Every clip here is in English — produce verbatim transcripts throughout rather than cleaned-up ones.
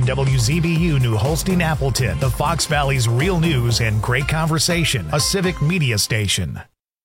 and W Z B U New Holstein Appleton, the Fox Valley's real news and great conversation, a civic media station.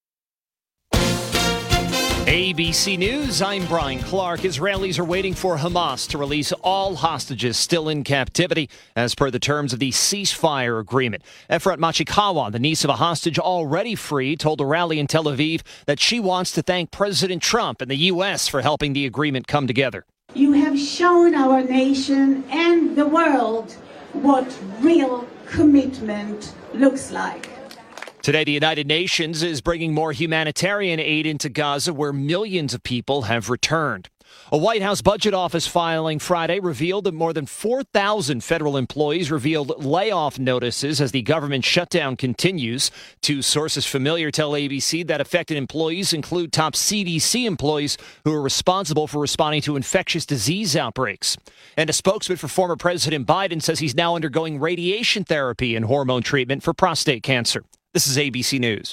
A B C News, I'm Brian Clark. Israelis are waiting for Hamas to release all hostages still in captivity as per the terms of the ceasefire agreement. Efrat Machikawa, the niece of a hostage already free, told a rally in Tel Aviv that she wants to thank President Trump and the U S for helping the agreement come together. You have shown our nation and the world what real commitment looks like. Today, the United Nations is bringing more humanitarian aid into Gaza, where millions of people have returned. A White House budget office filing Friday revealed that more than four thousand federal employees revealed layoff notices as the government shutdown continues. Two sources familiar tell A B C that affected employees include top C D C employees who are responsible for responding to infectious disease outbreaks. And a spokesman for former President Biden says he's now undergoing radiation therapy and hormone treatment for prostate cancer. This is A B C News.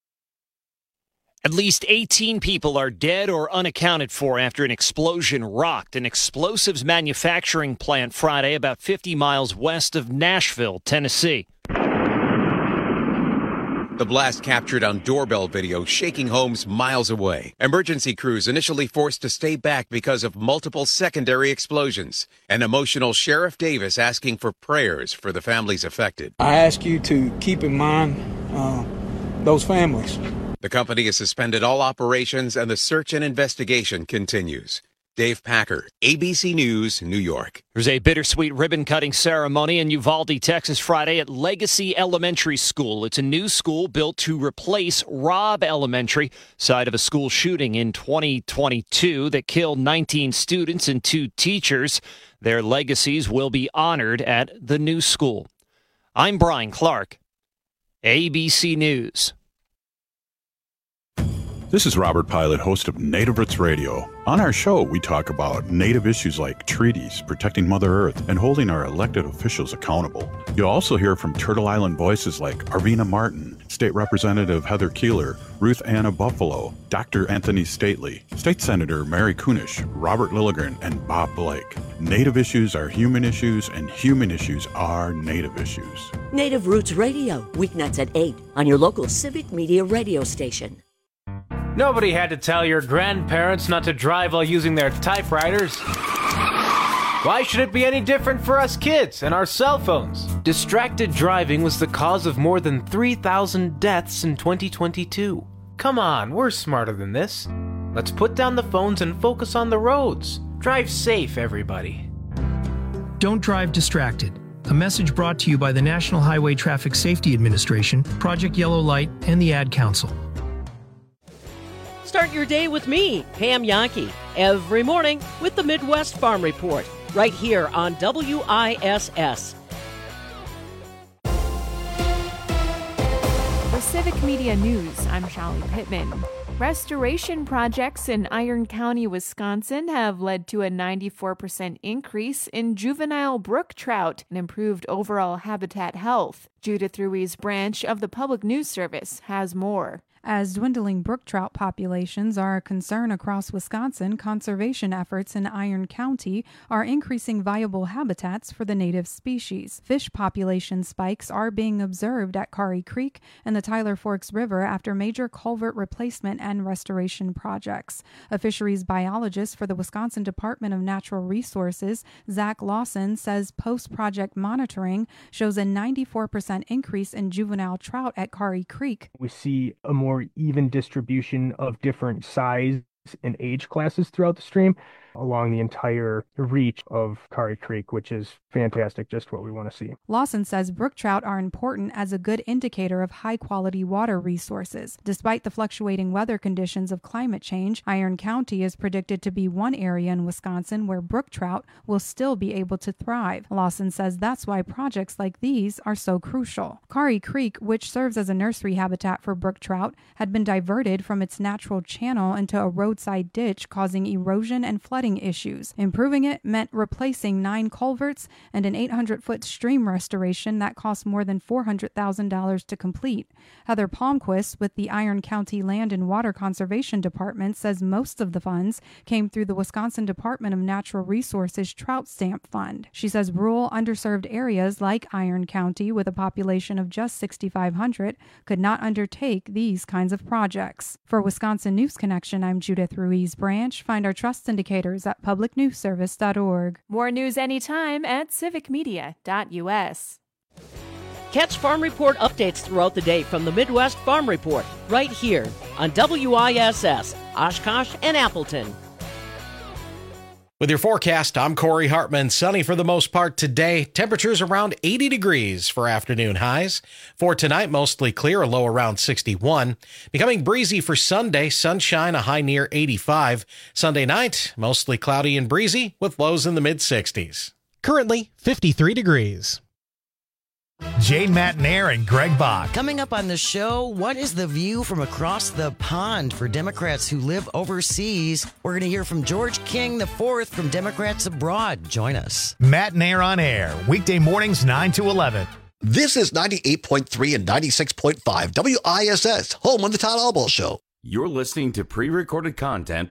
At least eighteen people are dead or unaccounted for after an explosion rocked an explosives manufacturing plant Friday about fifty miles west of Nashville, Tennessee. The blast captured on doorbell video, shaking homes miles away. Emergency crews initially forced to stay back because of multiple secondary explosions. An emotional Sheriff Davis asking for prayers for the families affected. I ask you to keep in mind uh, those families. The company has suspended all operations and the search and investigation continues. Dave Packer, A B C News, New York. There's a bittersweet ribbon-cutting ceremony in Uvalde, Texas, Friday at Legacy Elementary School. It's a new school built to replace Robb Elementary, site of a school shooting in twenty twenty-two that killed nineteen students and two teachers. Their legacies will be honored at the new school. I'm Brian Clark, A B C News. This is Robert Pilot, host of Native Roots Radio. On our show, we talk about Native issues like treaties, protecting Mother Earth, and holding our elected officials accountable. You'll also hear from Turtle Island voices like Arvina Martin, State Representative Heather Keeler, Ruth Anna Buffalo, Doctor Anthony Stately, State Senator Mary Kunish, Robert Lilligren, and Bob Blake. Native issues are human issues, and human issues are Native issues. Native Roots Radio, weeknights at eight on your local civic media radio station. Nobody had to tell your grandparents not to drive while using their typewriters. Why should it be any different for us kids and our cell phones? Distracted driving was the cause of more than three thousand deaths in twenty twenty-two. Come on, we're smarter than this. Let's put down the phones and focus on the roads. Drive safe, everybody. Don't drive distracted. A message brought to you by the National Highway Traffic Safety Administration, Project Yellow Light, and the Ad Council. Start your day with me, Pam Yankee, every morning with the Midwest Farm Report, right here on W I S S. For Civic Media News, I'm Shallie Pittman. Restoration projects in Iron County, Wisconsin have led to a ninety-four percent increase in juvenile brook trout and improved overall habitat health. Judith Ruiz Branch of the Public News Service has more. As dwindling brook trout populations are a concern across Wisconsin, conservation efforts in Iron County are increasing viable habitats for the native species. Fish population spikes are being observed at Kari Creek and the Tyler Forks River after major culvert replacement and restoration projects. A fisheries biologist for the Wisconsin Department of Natural Resources, Zach Lawson, says post-project monitoring shows a ninety-four percent increase in juvenile trout at Kari Creek. We see a more even distribution of different size and age classes throughout the stream along the entire reach of Kari Creek, which is fantastic, just what we want to see. Lawson says brook trout are important as a good indicator of high-quality water resources. Despite the fluctuating weather conditions of climate change, Iron County is predicted to be one area in Wisconsin where brook trout will still be able to thrive. Lawson says that's why projects like these are so crucial. Kari Creek, which serves as a nursery habitat for brook trout, had been diverted from its natural channel into a roadside ditch, causing erosion and flooding flooding issues. Improving it meant replacing nine culverts and an eight hundred foot stream restoration that cost more than four hundred thousand dollars to complete. Heather Palmquist with the Iron County Land and Water Conservation Department says most of the funds came through the Wisconsin Department of Natural Resources Trout Stamp Fund. She says rural underserved areas like Iron County with a population of just sixty-five hundred could not undertake these kinds of projects. For Wisconsin News Connection, I'm Judith Ruiz Branch. Find our trust indicators at public news service dot org. More news anytime at civic media dot u s. Catch Farm Report updates throughout the day from the Midwest Farm Report, right here on W I S S, Oshkosh and Appleton. With your forecast, I'm Corey Hartman. Sunny for the most part today. Temperatures around eighty degrees for afternoon highs. For tonight, mostly clear, a low around sixty-one. Becoming breezy for Sunday, sunshine, a high near eighty-five. Sunday night, mostly cloudy and breezy with lows in the mid-sixties. Currently, fifty-three degrees. Jane Matnair and Greg Bach. Coming up on the show, what is the view from across the pond for Democrats who live overseas? We're going to hear from George King the fourth from Democrats Abroad. Join us. Matnair on air, weekday mornings nine to eleven. This is ninety-eight point three and ninety-six point five W I S S, home on the Todd Albaugh Show. You're listening to pre-recorded content.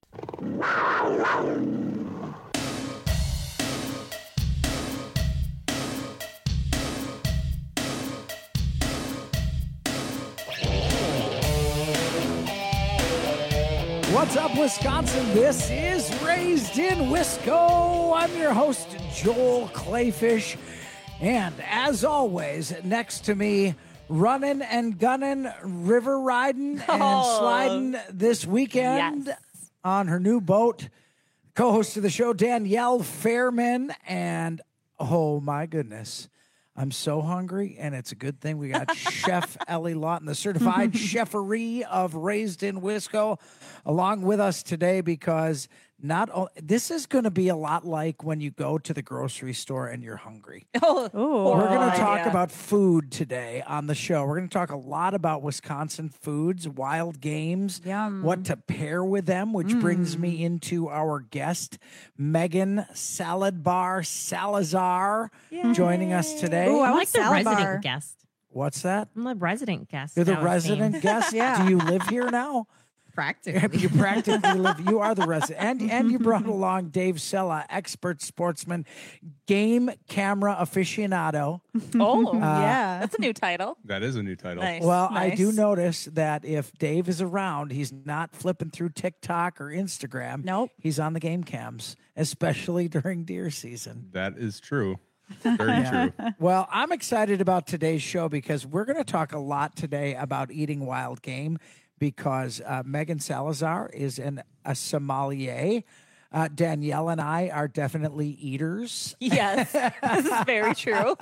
What's up, Wisconsin? This is Raised in Wisco. I'm your host, Joel Clayfish. And as always, next to me, running and gunning, river riding and Oh. sliding this weekend Yes. on her new boat, co-host of the show, Danielle Fairman. And oh my goodness, I'm so hungry, and it's a good thing we got Chef Ellie Lawton, the certified cheferie of Raised in Wisco, along with us today because not o- this is going to be a lot like when you go to the grocery store and you're hungry. Oh, We're going to talk idea. about food today on the show. We're going to talk a lot about Wisconsin foods, wild games, what to pair with them, which brings me into our guest, Megan Salad Bar Salazar, joining us today. Ooh, I like the resident guest. What's that? I'm the resident guest. You're the now, it resident seems. guest? Yeah. Do you live here now? Practically. You practically live. You are the resident. And, and you brought along Dave Sella, expert sportsman, game camera aficionado. Oh, Uh, yeah. That's a new title. That is a new title. Nice. Well, I do nice. notice that if Dave is around, he's not flipping through TikTok or Instagram. Nope. He's on the game cams, especially during deer season. That is true. Very true. Well, I'm excited about today's show because we're going to talk a lot today about eating wild game because uh, Megan Salazar is an, a sommelier. Uh, Danielle and I are definitely eaters. Yes, this is very true.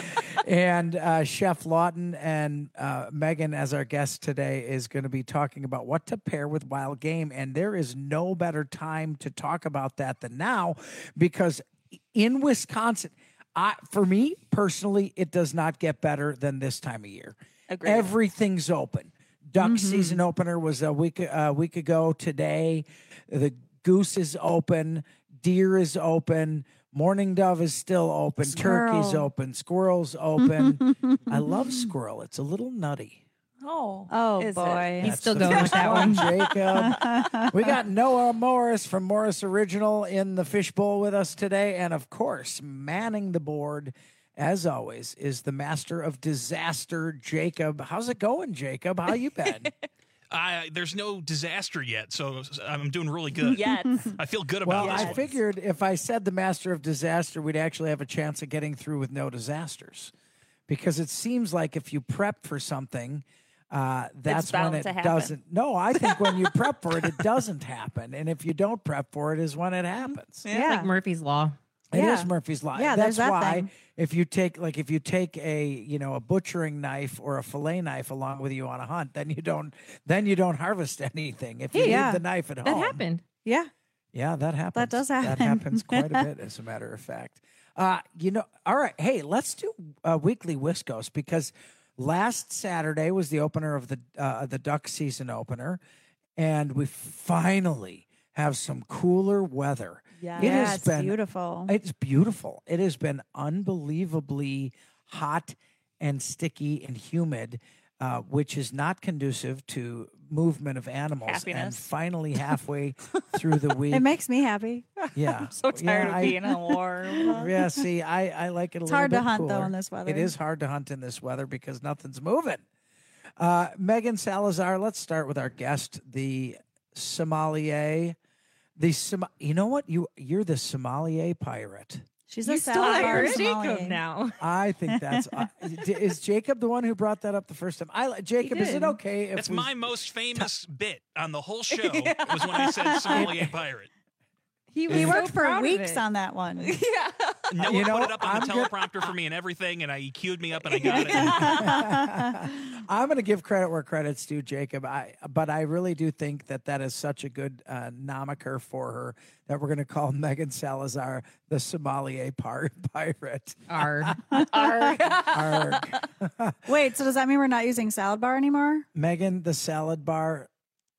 And uh, Chef Lawton and uh, Megan, as our guest today, is going to be talking about what to pair with wild game. And there is no better time to talk about that than now because in Wisconsin, I, for me personally, it does not get better than this time of year. Agreed. Everything's open. Duck season opener was a week a week ago today. The goose is open. Deer is open. Morning dove is still open. Turkey's Squirrel. open. Squirrel's open. I love squirrel. It's a little nutty. Oh, Oh, is boy. it? He's That's still the going with first that one. Jacob. We got Noah Morris from Morris Original in the fishbowl with us today. And of course, manning the board, as always, is the master of disaster, Jacob. How's it going, Jacob? How you been? Uh, there's no disaster yet, so I'm doing really good. Yes. I feel good about Well, this I one. figured if I said the master of disaster, we'd actually have a chance of getting through with no disasters. Because it seems like if you prep for something, uh, that's when bound it to happen. doesn't. No, I think when you prep for it, it doesn't happen. And if you don't prep for it, is when it happens. Yeah. Like Murphy's Law. It Yeah. is Murphy's Law. Yeah, That's there's that why thing. if you take like if you take a you know a butchering knife or a fillet knife along with you on a hunt, then you don't then you don't harvest anything. If you Yeah. leave the knife at That home, happened. Yeah. yeah, that happens. does That happen. happens quite a bit, as a matter of fact. Uh, you know, all right. Hey, let's do uh, weekly Wiscos because last Saturday was the opener of the uh, the duck season opener, and we finally have some cooler weather. Yeah, It yeah has it's been beautiful. It's beautiful. It has been unbelievably hot and sticky and humid, uh, which is not conducive to movement of animals. And Happiness. finally, halfway through the week, It makes me happy. yeah, I'm so tired Yeah, of I- being in warm. yeah. See, I, I like it a It's little hard to bit hunt, though, cooler. in this weather. It is hard to hunt in this weather because nothing's moving. Uh, Megan Salazar, let's start with our guest, the sommelier. The Som- you know what? You you're the sommelier pirate. She's You a stole salad it bar from Jacob sommelier. now. I think that's uh, d- is Jacob the one who brought that up the first time. I Jacob, is it did. okay if That's we, my most famous bit on the whole show was when I said sommelier pirate. He, Is we it- worked So for proud of weeks it. on that one. Noah You know, put it up on I'm the good- teleprompter for me and everything, and I he queued me up and I got it. I'm going to give credit where credit's due, Jacob. I but I really do think that that is such a good uh, nomiker for her that we're going to call Megan Salazar the sommelier par- pirate. R. Arg. Wait, so does that mean we're not using salad bar anymore? Megan the salad bar.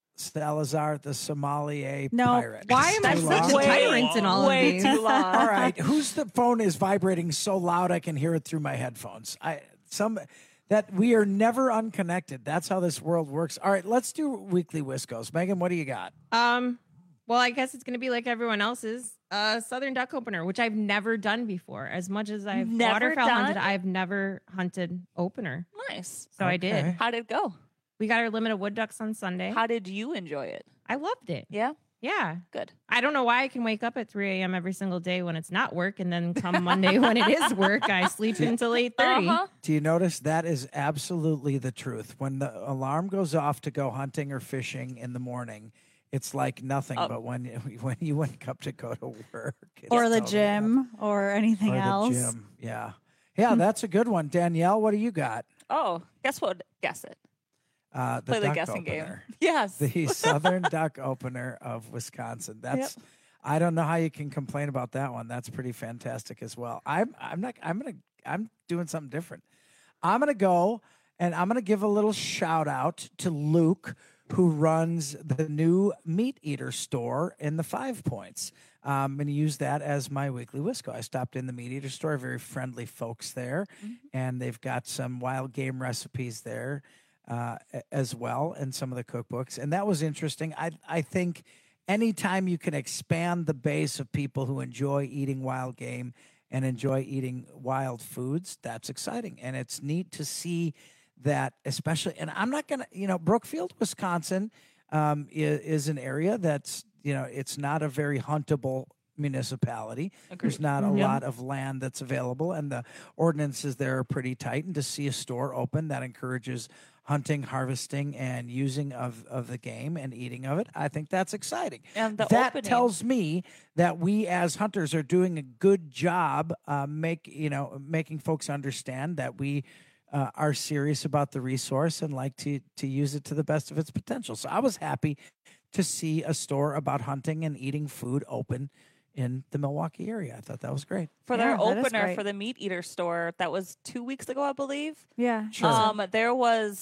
Salazar the sommelier No. pirate. Why am I Too such long? a tyrant in all of Way these? too long. All right, whose the phone is vibrating so loud I can hear it through my headphones? I some that we are never unconnected. That's how this world works. All right, let's do weekly Wiscos. Megan, what do you got? Um, well, I guess it's going to be like everyone else's. Uh, Southern duck opener, which I've never done before. As much as I've Never waterfowl done? hunted, I've never hunted opener. Nice. So I Okay. did. How did it go? We got our limited wood ducks on Sunday. How did you enjoy it? I loved it. Yeah, Yeah. good. I don't know why I can wake up at three a.m. every single day when it's not work, and then come Monday when it is work, I sleep until eight thirty. Uh-huh. Do you notice that is absolutely the truth? When the alarm goes off to go hunting or fishing in the morning, it's like nothing. Oh. But when you, when you wake up to go to work, it's Or the totally gym or anything nothing. Or else? the gym. Yeah, yeah, that's a good one. Danielle, what do you got? Oh, guess what? Guess it. Uh, the Play the duck guessing opener. game. Yes. The Southern Duck Opener of Wisconsin. That's I don't know how you can complain about that one. That's pretty fantastic as well. I'm I'm not I'm gonna I'm doing something different. I'm gonna go and I'm gonna give a little shout out to Luke, who runs the new Meat Eater store in the Five Points. I'm going to use that as my weekly Wisco. I stopped in the Meat Eater store, very friendly folks there, and they've got some wild game recipes there uh, a- as well, and some of the cookbooks. And that was interesting. I I think anytime you can expand the base of people who enjoy eating wild game and enjoy eating wild foods, that's exciting. And it's neat to see that, especially, and I'm not going to, you know, Brookfield, Wisconsin um, is, is an area that's, you know, it's not a very huntable municipality. There's not a Mhm. lot of land that's available, and the ordinances there are pretty tight. And to see a store open that encourages hunting, harvesting, and using of, of the game and eating of it, I think that's exciting. And the that opening- tells me that we as hunters are doing a good job, uh, make you know, making folks understand that we uh, are serious about the resource and like to to use it to the best of its potential. So I was happy to see a store about hunting and eating food open in the Milwaukee area. I thought that was great. For Yeah, their that is opener great. for the Meat Eater store, that was two weeks ago, I believe. Yeah. Sure. Um, there was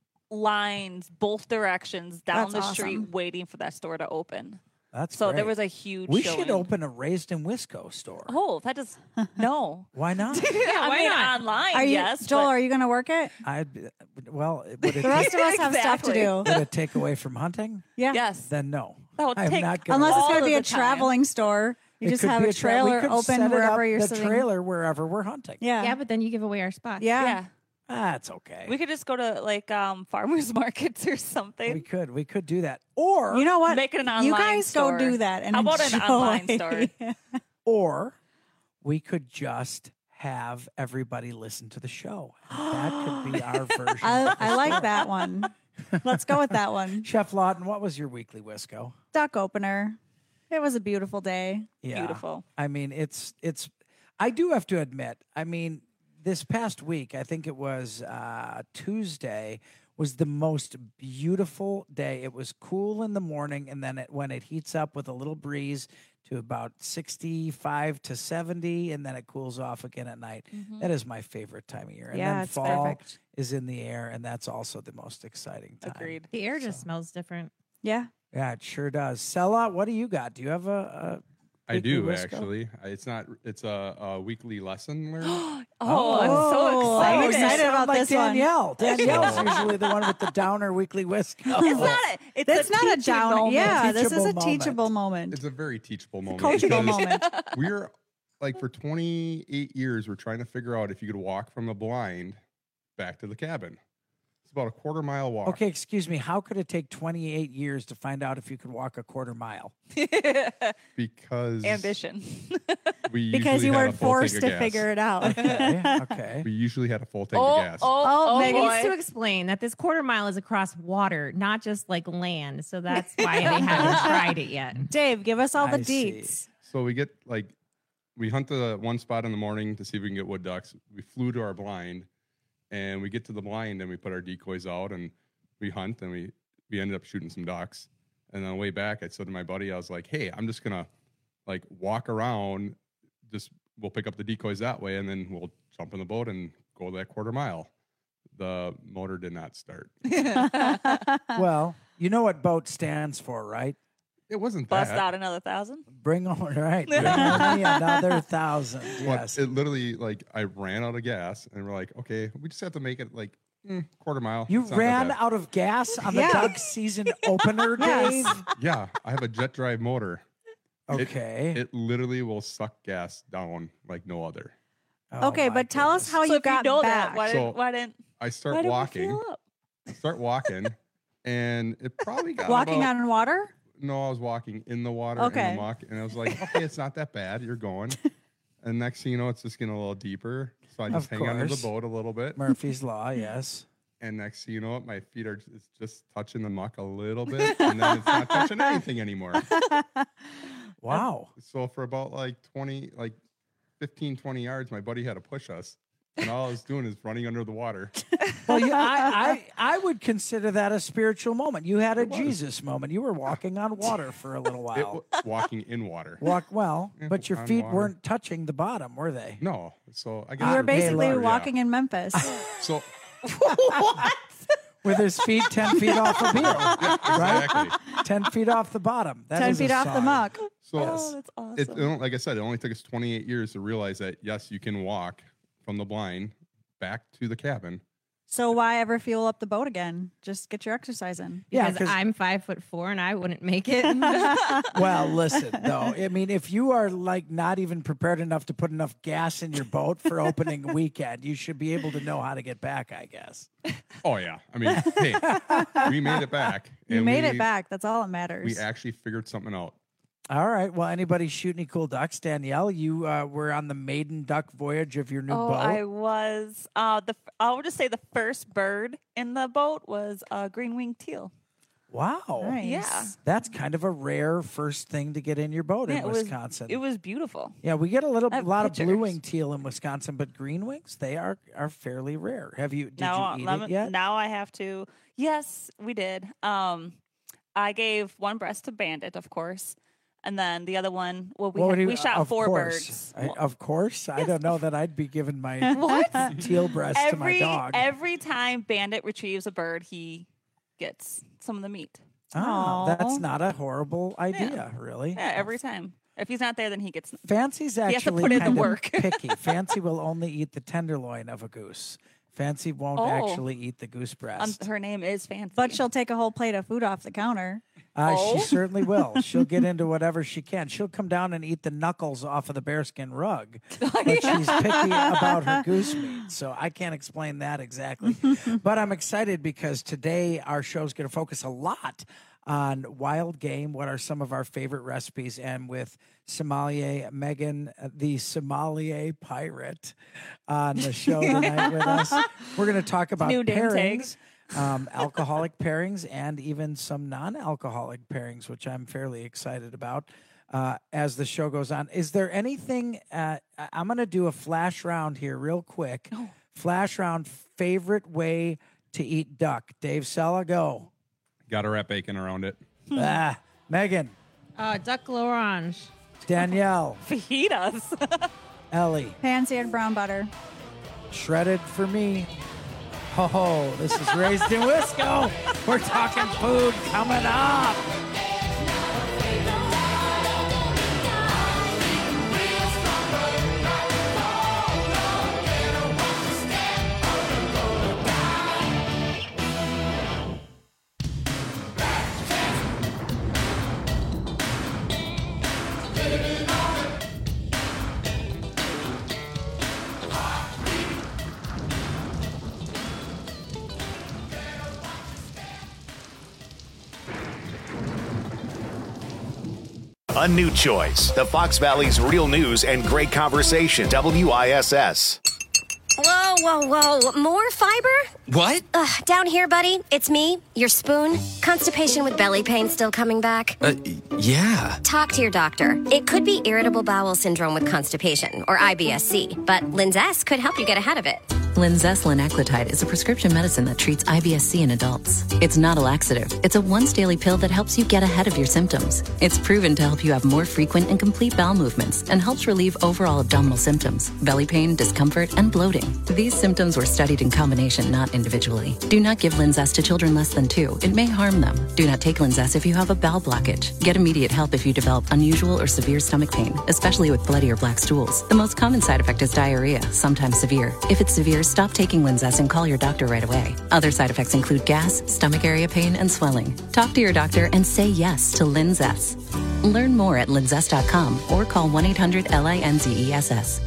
lines both directions down That's the street awesome. waiting for that store to open. That's so there great. was a huge. We showing. should open a Raised in Wisco store. Oh, that is no. Why not? yeah, I why mean not? online. Are you, yes, Joel, but- are you going to work it? I well, would it, The rest take, of us have stuff to Exactly. do. would it take away from hunting? Yeah. Yes. Then no. That would I'm take- not gonna Unless it's all going to of be a the time. traveling store. You It just could have be a tra- we trailer could set open it wherever up, you're the sitting. trailer wherever we're hunting. Yeah. Yeah, but then you give away our spots. Yeah. Yeah. That's okay. We could just go to like um farmers markets or something. We could. We could do that. Or You know what? Make it an online You guys store. go do that. And How about an enjoy. online store? or we could just have everybody listen to the show. That could be our version. I, of the I like store. that one. Let's go with that one. Chef Lawton, what was your weekly Wisco? Duck opener. It was a beautiful day. Yeah. Beautiful. I mean, it's it's. I do have to admit. I mean, this past week, I think it was uh, Tuesday, was the most beautiful day. It was cool in the morning, and then it, when it heats up with a little breeze to about sixty-five to seventy, and then it cools off again at night. That is my favorite time of year. And Yeah, then it's fall perfect. is in the air, and that's also the most exciting time. Agreed. The air just smells different. Yeah. Yeah, it sure does. Sella, what do you got? Do you have a, I Weekly do Wisco? actually. I- It's not. It's a, a weekly lesson learned. Oh, I'm so excited. I'm excited Sound about like this Danielle. one. Danielle's usually the one with the downer weekly whisk. It's not a. It's It's a not a teaching down. moment. Yeah, this is Teachable a moment. teachable moment. It's a very teachable moment. Coachable because moment. We're like for twenty-eight years, we're trying to figure out if you could walk from the blind back to the cabin. It's about a quarter mile walk. Okay, excuse me. How could it take twenty-eight years to find out if you could walk a quarter mile? Because Ambition. we Because usually you had a weren't full forced tank to of gas. figure it out. Okay, okay. We usually had a full tank Oh, of gas. oh, Oh, oh, Megan boy. needs to explain that this quarter mile is across water, not just like land. So that's why they haven't tried it yet. Dave, give us all the I see. deets. So we get like, we hunt the one spot in the morning to see if we can get wood ducks. We flew to our blind, and we get to the blind and we put our decoys out and we hunt and we we ended up shooting some ducks. And on the way back, I said to my buddy, I was like, "Hey, I'm just gonna like walk around. Just we'll pick up the decoys that way, and then we'll jump in the boat and go that quarter mile." The motor did not start. Well, you know what boat stands for, right? It wasn't Bust that. out another thousand. Bring on, right? Bring on me another thousand. But Yes. it literally, like, I ran out of gas, and we're like, okay, we just have to make it like mm, quarter mile. You It's not that ran bad. out of gas on the Yeah. Doug season opener, Dave. Yeah, I have a jet drive motor. It- Okay. It, literally will suck gas down like no other. Oh, Okay, my but tell us goodness. how so you if got you know back. that, why So- didn't? Why didn't? I Why start didn't we walking, fill up? start walking, and it probably got Walking about, on water? No, I was walking in the water Okay. in the muck, and I was like, okay, it's not that bad. You're going. And next thing you know, it's just getting a little deeper. So I just Of hang onto the course. boat a little bit. Murphy's Law, yes. And next thing you know, my feet are just, just touching the muck a little bit, and then it's not touching anything anymore. Wow. So for about like twenty, like fifteen, twenty yards, my buddy had to push us. And all I was doing is running under the water. Well, you, I, I, I would consider that a spiritual moment. You had a Jesus moment. You were walking on water for a little It, while. wa- walking in water. Walk well, Yeah, but your on feet water. weren't touching the bottom, were they? No. So I guess You were you're- basically Lord, yeah. walking in Memphis. So With his feet ten feet off the beam, right? exactly. Ten feet off the bottom. That Ten is a feet off the sign. muck. So Oh, that's awesome. it, it don't- like I said, it only took us twenty-eight years to realize that yes, you can walk from the blind back to the cabin. So why ever fuel up the boat again? Just get your exercise in. Yeah, Because 'cause- I'm five foot four and I wouldn't make it. Well, listen, though. I mean, if you are like not even prepared enough to put enough gas in your boat for opening weekend, you should be able to know how to get back, I guess. Oh yeah, I mean, hey, we made it back. You and made we- it back. That's all that matters. We actually figured something out. All right. Well, anybody shoot any cool ducks? Danielle, you uh, were on the maiden duck voyage of your new Oh, boat. I was. Uh, the I would just say the first bird in the boat was a green winged teal. Wow. Nice. Yeah. That's kind of a rare first thing to get in your boat Yeah, in it was- Wisconsin. It was beautiful. yeah, we get a little I have lot of pictures. blue wing teal in Wisconsin, but green wings, they are are fairly rare. Have you did now, you eat lem- it yet? now I have to. Yes, we did. Um, I gave one breast to Bandit, of course, and then the other one. Well, we What had, would you- we shot of four course. birds. I, of course. I don't know that I'd be giving my What? teal breast to my every dog. every time Bandit retrieves a bird, he gets some of the meat. Oh, that's Aw. not a horrible idea, really. Yeah, every time. If he's not there, then he gets. Fancy's He has to actually put in the kind of work. picky. Fancy will only eat the tenderloin of a goose. Fancy won't Oh. actually eat the goose Um, breast. her name is Fancy. But she'll take a whole plate of food off the counter. Uh, Oh. She certainly will. She'll get into whatever she can. She'll come down and eat the knuckles off of the bearskin rug. But she's picky about her goose meat. So I can't explain that exactly. But I'm excited because today our show is going to focus a lot on wild game. What are some of our favorite recipes? And with sommelier Megan, uh, the sommelier pirate, on the show tonight with us, we're going to talk about New name tag. pairings. Um, alcoholic pairings and even some non-alcoholic pairings, which I'm fairly excited about uh, as the show goes on. Is there anything? Uh, I- I'm going to do a flash round here, real quick. Oh. Flash round. Favorite way to eat duck? Dave Sella, go. Got to wrap bacon around it. Ah, Megan, uh, duck l'orange. Danielle, fajitas. Ellie, Pan-seared brown butter. shredded for me. Ho ho! This is Raised in Wisco. We're talking food coming up. A new choice. The Fox Valley's real news and great conversation. W I S S. Whoa, whoa, whoa. More fiber? What? Ugh, down here, buddy. It's me, your spoon. Constipation with belly pain still coming back? Uh, yeah. Talk to your doctor. It could be irritable bowel syndrome with constipation, or I B S C, but Linzess could help you get ahead of it. Linzess linaclotide is a prescription medicine that treats I B S C in adults. It's not a laxative. It's a once-daily pill that helps you get ahead of your symptoms. It's proven to help you have more frequent and complete bowel movements and helps relieve overall abdominal symptoms, belly pain, discomfort, and bloating. These symptoms were studied in combination, not individually. Do not give Linzess to children less than two. It may harm them. Do not take Linzess if you have a bowel blockage. Get immediate help if you develop unusual or severe stomach pain, especially with bloody or black stools. The most common side effect is diarrhea, sometimes severe. If it's severe, stop taking Linzess and call your doctor right away. Other side effects include gas, stomach area pain, and swelling. Talk to your doctor and say yes to Linzess. Learn more at linzess dot com or call one eight hundred L I N Z E S S.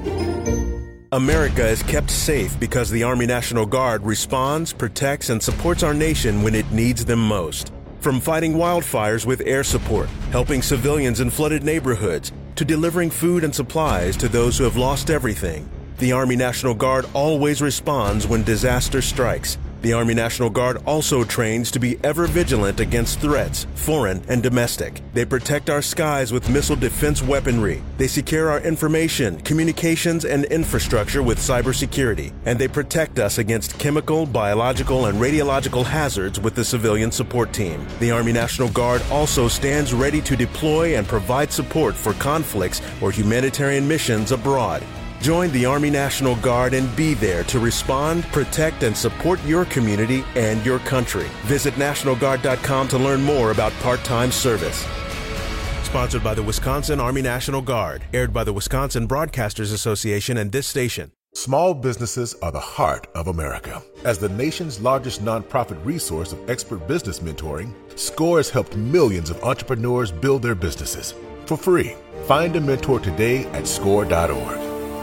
America is kept safe because the Army National Guard responds, protects, and supports our nation when it needs them most. From fighting wildfires with air support, helping civilians in flooded neighborhoods, to delivering food and supplies to those who have lost everything, the Army National Guard always responds when disaster strikes. The Army National Guard also trains to be ever vigilant against threats, foreign and domestic. They protect our skies with missile defense weaponry. They secure our information, communications, and infrastructure with cybersecurity. And they protect us against chemical, biological, and radiological hazards with the civilian support team. The Army National Guard also stands ready to deploy and provide support for conflicts or humanitarian missions abroad. Join the Army National Guard and be there to respond, protect, and support your community and your country. Visit National Guard dot com to learn more about part-time service. Sponsored by the Wisconsin Army National Guard. Aired by the Wisconsin Broadcasters Association and this station. Small businesses are the heart of America. As the nation's largest nonprofit resource of expert business mentoring, SCORE has helped millions of entrepreneurs build their businesses for free. Find a mentor today at score dot org.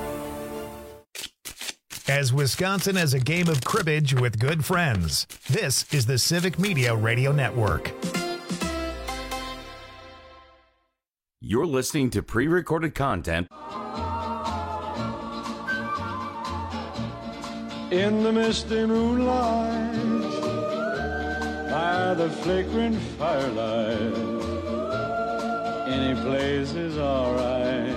As Wisconsin as a game of cribbage with good friends. This is the Civic Media Radio Network. You're listening to pre-recorded content. In the misty moonlight, by the flickering firelight, any place is alright,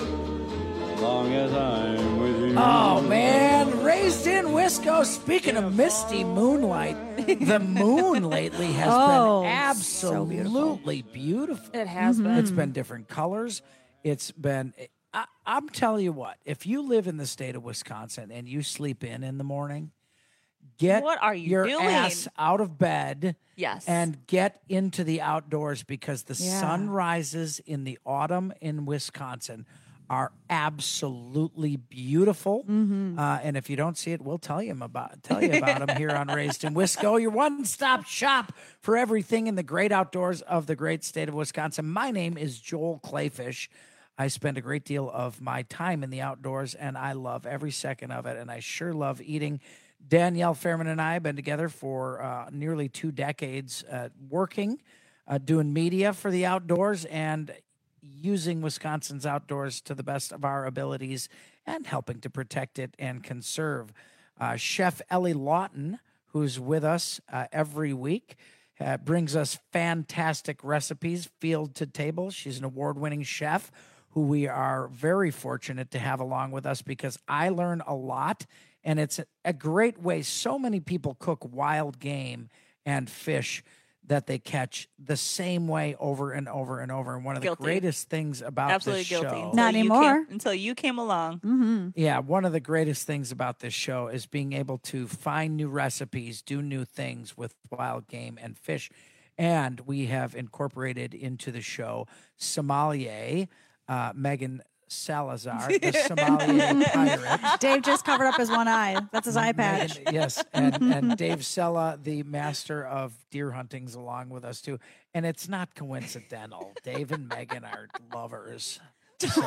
as long as I'm with you. Oh, man. Raised in Wisco. Speaking of misty moonlight, the moon lately has oh, been absolutely so beautiful. beautiful. It has mm-hmm. been. It's been different colors. It's been... I, I'm telling you what, if you live in the state of Wisconsin and you sleep in in the morning, get What are you your doing? ass out of bed Yes. and get into the outdoors because the Yeah. sunrises in the autumn in Wisconsin are absolutely beautiful. Mm-hmm. Uh, and if you don't see it, we'll tell you about tell you about them here on Raised in Wisco, your one-stop shop for everything in the great outdoors of the great state of Wisconsin. My name is Joel Clayfish. I spend a great deal of my time in the outdoors, and I love every second of it, and I sure love eating. Danielle Fairman and I have been together for uh, nearly two decades, uh, working, uh, doing media for the outdoors, and using Wisconsin's outdoors to the best of our abilities and helping to protect it and conserve. Uh, Chef Ellie Lawton, who's with us uh, every week, uh, brings us fantastic recipes, field to table. She's an award-winning chef who we are very fortunate to have along with us because I learn a lot, and it's a great way. So many people cook wild game and fish that they catch the same way over and over and over. And one of Guilty. the greatest things about Absolutely this guilty. show... Until Not you anymore. Came, until you came along. Mm-hmm. Yeah, one of the greatest things about this show is being able to find new recipes, do new things with wild game and fish. And we have incorporated into the show sommelier uh, Megan Salazar, the sommelier pirate. Dave just covered up his one eye. That's his eye patch. Megan, yes, and, and Dave Sella, the master of deer hunting's along with us too. And it's not coincidental. Dave and Megan are lovers. So.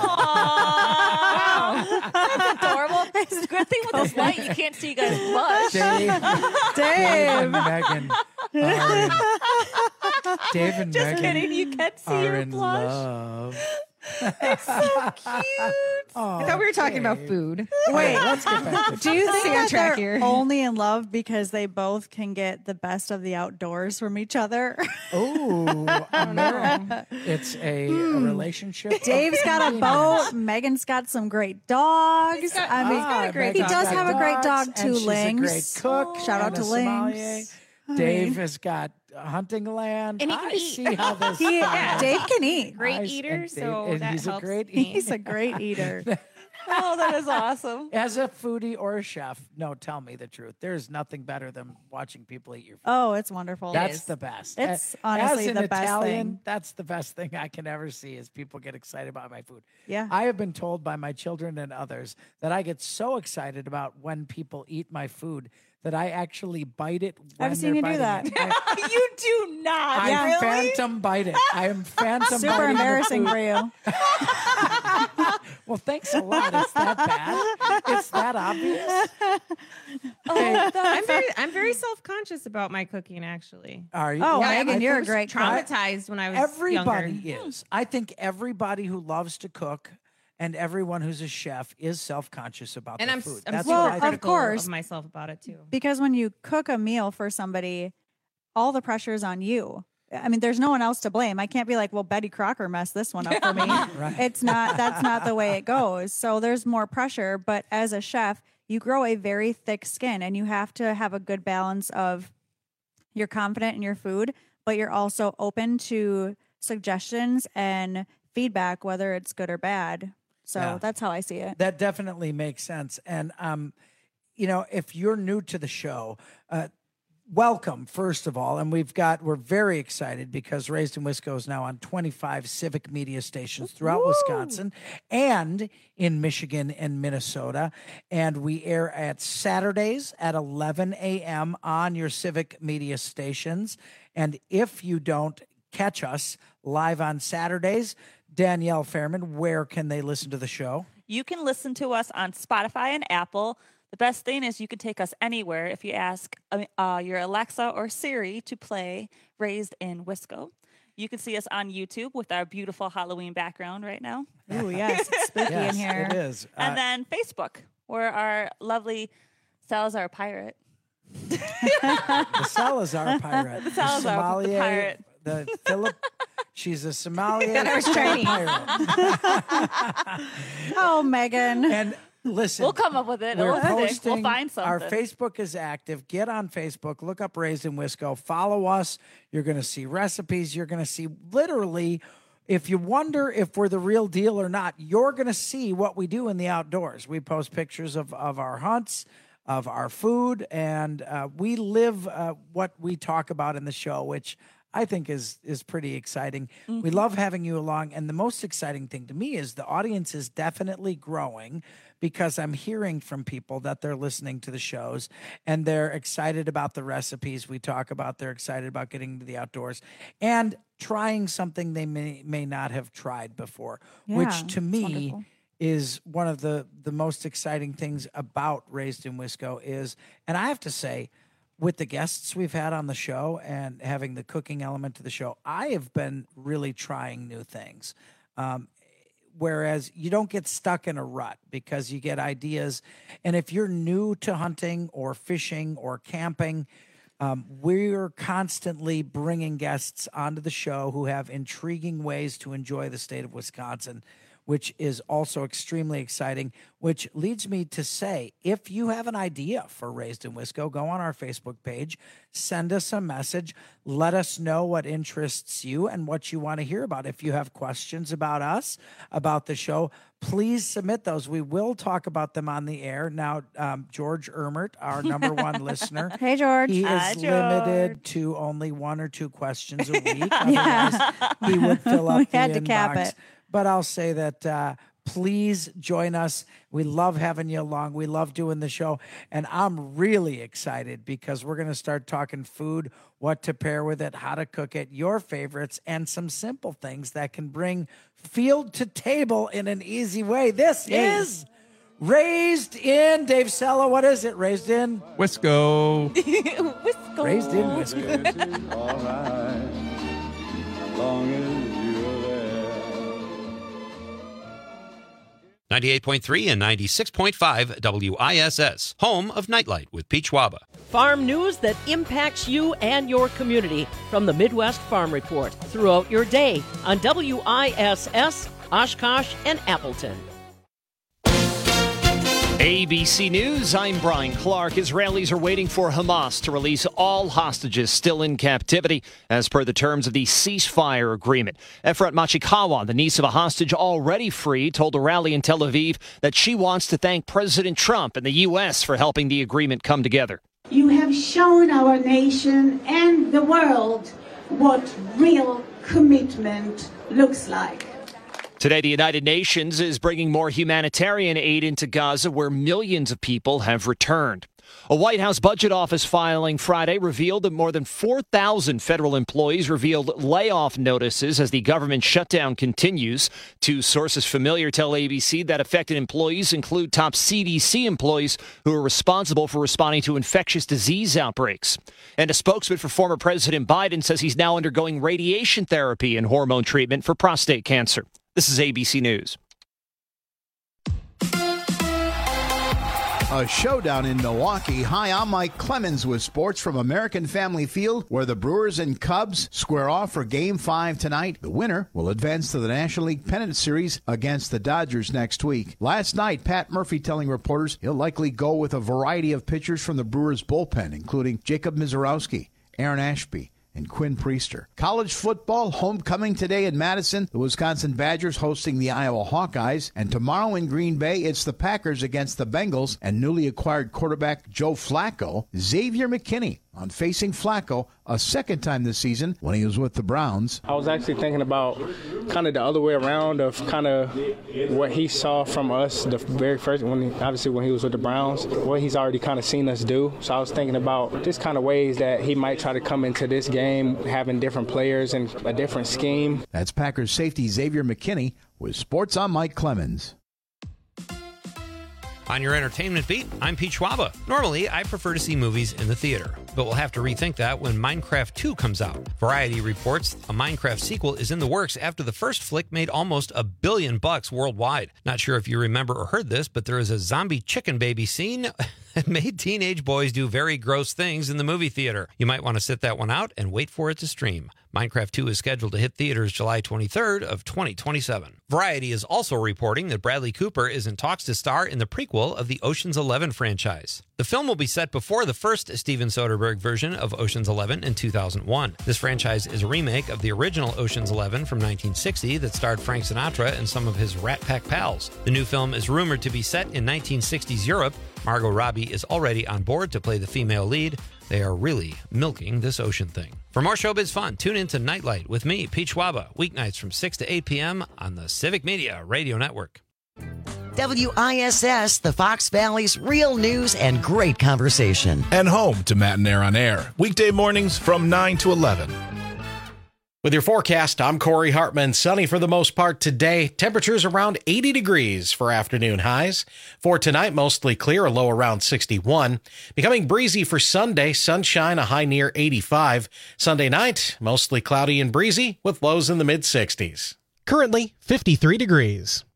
Wow. That's adorable. It's a good thing with this light, you can't see you guys blush. Dave, Dave. Dave and Megan are in Dave and Just Megan kidding. You can't see are your in blush. love. It's so cute. Oh, I thought we were talking about Dave. food. Wait, let's get back to do you think Stay on that track they're here. only in love because they both can get the best of the outdoors from each other? Oh, it's a, a relationship. Dave's got a boat. Megan's got some great dogs. got- I mean, he's got a great he dog. does have a great Dogs, dog and too, she's a Lynx. great cook. Shout out and to a sommelier. Lynx. Dave has got hunting land. And he can I eat. see how this. He, started. Dave can eat. Great Nice. eater, And Dave- so and that he's a helps great me. He's a great eater. Oh, that is awesome. As a foodie or a chef, no, tell me the truth. There's nothing better than watching people eat your food. Oh, it's wonderful. That's the best. It's A- honestly As an the best Italian, thing. that's the best thing I can ever see is people get excited about my food. Yeah. I have been told by my children and others that I get so excited about when people eat my food that I actually bite it. When I've seen they're you do biting that. it. You do not. I Yeah. phantom bite it. I am phantom Super biting the embarrassing food. for you. Well, thanks a lot. It's that bad. It's that obvious. Oh, I'm very, I'm very self-conscious about my cooking. Actually, Are you? Oh, Yeah, Megan, I you're a think- great cook. traumatized when I was Everybody younger. is. I think everybody who loves to cook and everyone who's a chef is self-conscious about And their I'm, food. I'm That's super what I of think. critical course. of myself about it too. Because when you cook a meal for somebody, all the pressure is on you. I mean, there's no one else to blame. I can't be like, well, Betty Crocker messed this one up for me. Right. It's not, that's not the way it goes. So there's more pressure. But as a chef, you grow a very thick skin and you have to have a good balance of you're confident in your food, but you're also open to suggestions and feedback, whether it's good or bad. So Yeah. that's how I see it. That definitely makes sense. And, um, you know, if you're new to the show, uh, welcome, first of all. And we've got, we're very excited because Raised in Wisco is now on twenty-five civic media stations throughout Woo! Wisconsin and in Michigan and Minnesota. And we air at Saturdays at eleven a.m. on your civic media stations. And if you don't catch us live on Saturdays, Danielle Fairman, where can they listen to the show? You can listen to us on Spotify and Apple. The best thing is you can take us anywhere if you ask uh, your Alexa or Siri to play Raised in Wisco. You can see us on YouTube with our beautiful Halloween background right now. Ooh, yes, it's spooky Yes, in here. it is. And Uh, then Facebook, where our lovely Salazar pirate. the Salazar pirate. The Salazar sommelier, pirate. The Philip. She's a sommelier. That was Philip training. pirate. Oh, Megan. And listen, We'll come up with it. we're We'll think. posting. We'll find something. Our Facebook is active. Get on Facebook. Look up Raised in Wisco. Follow us. You're going to see recipes. You're going to see literally. If you wonder if we're the real deal or not, you're going to see what we do in the outdoors. We post pictures of, of our hunts, of our food, and uh, we live uh, what we talk about in the show, which I think is is pretty exciting. Mm-hmm. We love having you along, and the most exciting thing to me is the audience is definitely growing because I'm hearing from people that they're listening to the shows and they're excited about the recipes we talk about. They're excited about getting into the outdoors and trying something they may may not have tried before, Yeah, which to it's me wonderful. is one of the the most exciting things about Raised in Wisco is, and I have to say, with the guests we've had on the show and having the cooking element to the show, I have been really trying new things. Um, whereas you don't get stuck in a rut because you get ideas. And if you're new to hunting or fishing or camping, um, we're constantly bringing guests onto the show who have intriguing ways to enjoy the state of Wisconsin, which is also extremely exciting, which leads me to say, if you have an idea for Raised in Wisco, go on our Facebook page, send us a message, let us know what interests you and what you want to hear about. If you have questions about us, about the show, please submit those. We will talk about them on the air. Now, um, George Ermert, our number one listener. Hey, George. He Hi, is George. limited to only one or two questions a week. Otherwise, he would fill up We the had to cap inbox. it. But I'll say that uh, please join us. We love having you along. We love doing the show. And I'm really excited because we're going to start talking food, what to pair with it, how to cook it, your favorites, and some simple things that can bring field to table in an easy way. This is Raised in, Dave Sella. What is it? Raised in? Wisco. Wisco. Raised in Wisco. This is alright. long as you're there. ninety-eight point three and ninety-six point five W I S S, home of Nightlight with Pete Schwaba. Farm news that impacts you and your community from the Midwest Farm Report throughout your day on W I S S, Oshkosh, and Appleton. A B C News, I'm Brian Clark. Israelis are waiting for Hamas to release all hostages still in captivity as per the terms of the ceasefire agreement. Efrat Machikawa, the niece of a hostage already free, told a rally in Tel Aviv that she wants to thank President Trump and the U S for helping the agreement come together. You have shown our nation and the world what real commitment looks like. Today, the United Nations is bringing more humanitarian aid into Gaza, where millions of people have returned. A White House budget office filing Friday revealed that more than four thousand federal employees revealed layoff notices as the government shutdown continues. Two sources familiar tell A B C that affected employees include top C D C employees who are responsible for responding to infectious disease outbreaks. And a spokesman for former President Biden says he's now undergoing radiation therapy and hormone treatment for prostate cancer. This is A B C News. A showdown in Milwaukee. Hi, I'm Mike Clemens with sports from American Family Field, where the Brewers and Cubs square off for Game five tonight. The winner will advance to the National League Pennant Series against the Dodgers next week. Last night, Pat Murphy telling reporters he'll likely go with a variety of pitchers from the Brewers bullpen, including Jacob Mizorowski, Aaron Ashby, and Quinn Priester. College football, homecoming today in Madison. The Wisconsin Badgers hosting the Iowa Hawkeyes. And tomorrow in Green Bay, it's the Packers against the Bengals and newly acquired quarterback Joe Flacco. Xavier McKinney on facing Flacco a second time this season when he was with the Browns. I was actually thinking about kind of the other way around of kind of what he saw from us the very first, when he, obviously when he was with the Browns, what he's already kind of seen us do. So I was thinking about just kind of ways that he might try to come into this game, having different players and a different scheme. That's Packers safety Xavier McKinney with Sports on Mike Clemens. On your entertainment beat, I'm Pete Schwaba. Normally, I prefer to see movies in the theater, but we'll have to rethink that when Minecraft two comes out. Variety reports a Minecraft sequel is in the works after the first flick made almost a billion bucks worldwide. Not sure if you remember or heard this, but there is a zombie chicken baby scene that made teenage boys do very gross things in the movie theater. You might want to sit that one out and wait for it to stream. Minecraft two is scheduled to hit theaters July twenty-third of twenty twenty-seven. Variety is also reporting that Bradley Cooper is in talks to star in the prequel of the Ocean's Eleven franchise. The film will be set before the first Steven Soderbergh version of Ocean's Eleven in two thousand one. This franchise is a remake of the original Ocean's Eleven from nineteen sixty that starred Frank Sinatra and some of his Rat Pack pals. The new film is rumored to be set in nineteen sixties Europe. Margot Robbie is already on board to play the female lead. They are really milking this ocean thing. For more showbiz fun, tune in to Nightlight with me, Pete Schwaba, weeknights from six to eight p.m. on the Civic Media Radio Network. W I S S, the Fox Valley's real news and great conversation. And home to Matt and Air on Air, weekday mornings from nine to eleven. With your forecast, I'm Corey Hartman. Sunny for the most part today. Temperatures around eighty degrees for afternoon highs. For tonight, mostly clear, a low around sixty-one. Becoming breezy for Sunday, sunshine, a high near eighty-five. Sunday night, mostly cloudy and breezy with lows in the mid-sixties. Currently fifty-three degrees.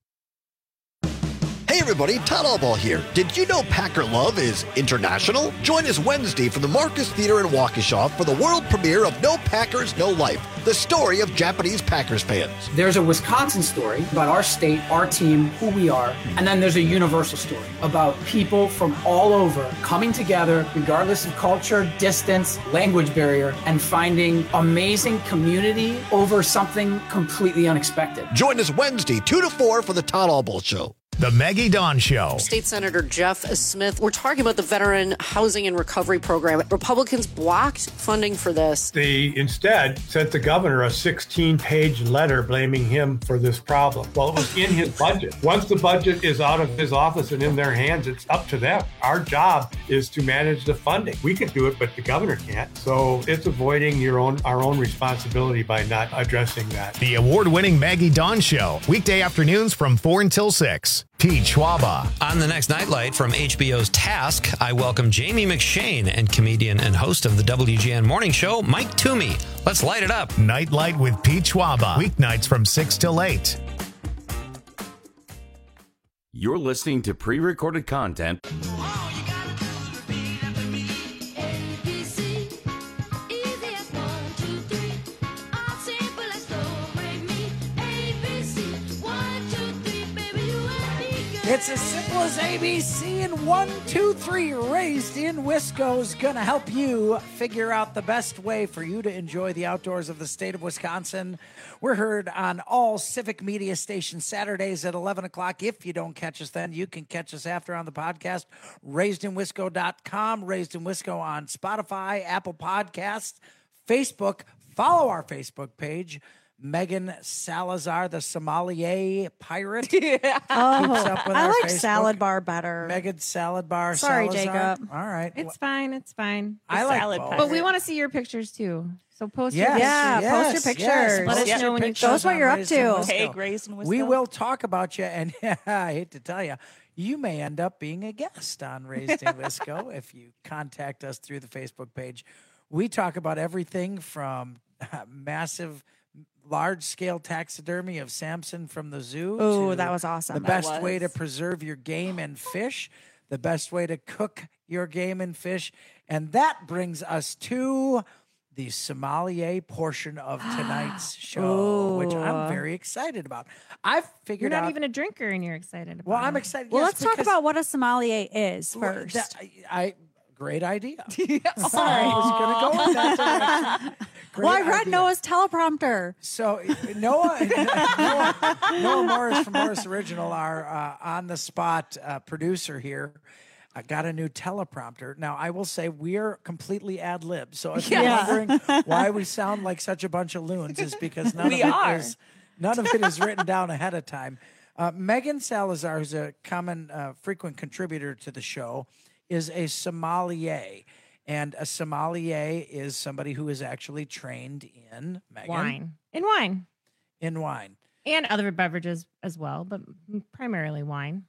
Hey everybody, Todd Allball here. Did you know Packer Love is international? Join us Wednesday from the Marcus Theater in Waukesha for the world premiere of No Packers, No Life, the story of Japanese Packers fans. There's a Wisconsin story about our state, our team, who we are, and then there's a universal story about people from all over coming together, regardless of culture, distance, language barrier, and finding amazing community over something completely unexpected. Join us Wednesday, two to four for the Todd Allball Show. The Maggie Dawn Show. State Senator Jeff Smith, we're talking about the Veteran Housing and Recovery Program. Republicans blocked funding for this. They instead sent the governor a sixteen-page letter blaming him for this problem. Well, it was in his budget. Once the budget is out of his office and in their hands, it's up to them. Our job is to manage the funding. We could do it, but the governor can't. So it's avoiding your own our own responsibility by not addressing that. The award-winning Maggie Dawn Show, weekday afternoons from four until six. Pete Schwaba. On the next Nightlight from H B O's Task, I welcome Jamie McShane and comedian and host of the W G N Morning Show, Mike Toomey. Let's light it up. Nightlight with Pete Schwaba. Weeknights from six till eight. You're listening to pre-recorded content. It's as simple as A B C and one, two, three. Raised in Wisco is going to help you figure out the best way for you to enjoy the outdoors of the state of Wisconsin. We're heard on all Civic Media stations Saturdays at eleven o'clock. If you don't catch us then, you can catch us after on the podcast, raised in wisco dot com, Raised in Wisco on Spotify, Apple Podcasts, Facebook. Follow our Facebook page. Megan Salazar, the sommelier pirate. Yeah. Oh, I like Facebook. Salad bar better. Megan Salad Bar. Sorry, Salazar. Jacob. All right. It's fine. It's fine. I like both. But we want to see your pictures too. So post Yes, your yes, pictures. post your pictures. yes. Let Post us know your when you pictures Show us what on you're up Raised in to. Wisco. Hey, Raised in Wisco. We will talk about you, and I hate to tell you, you may end up being a guest on Raised in Wisco if you contact us through the Facebook page. We talk about everything from uh, massive, large-scale taxidermy of Samson from the zoo. Oh, to that was awesome. The That best was. way to preserve your game and fish, the best way to cook your game and fish, and that brings us to the sommelier portion of tonight's show, which I'm Ooh. very excited about. I've You're figured not out. even a drinker and you're excited about well, I'm it. excited. Well, yes, let's talk because- about what a sommelier is first. That- I, I great idea. Sorry, I was going to go in that direction. Great well, I read idea. Noah's teleprompter. So Noah, Noah, Noah Morris from Morris Original, our uh, on-the-spot uh, producer here, uh, got a new teleprompter. Now, I will say we're completely ad-lib. So if Yeah. you're wondering why we sound like such a bunch of loons, is because none We of it are. is none of it is written down ahead of time. Uh, Megan Salazar, who's a common, uh, frequent contributor to the show, is a sommelier. And a sommelier is somebody who is actually trained in Megan, wine. In wine. in wine. And other beverages as well, but primarily wine.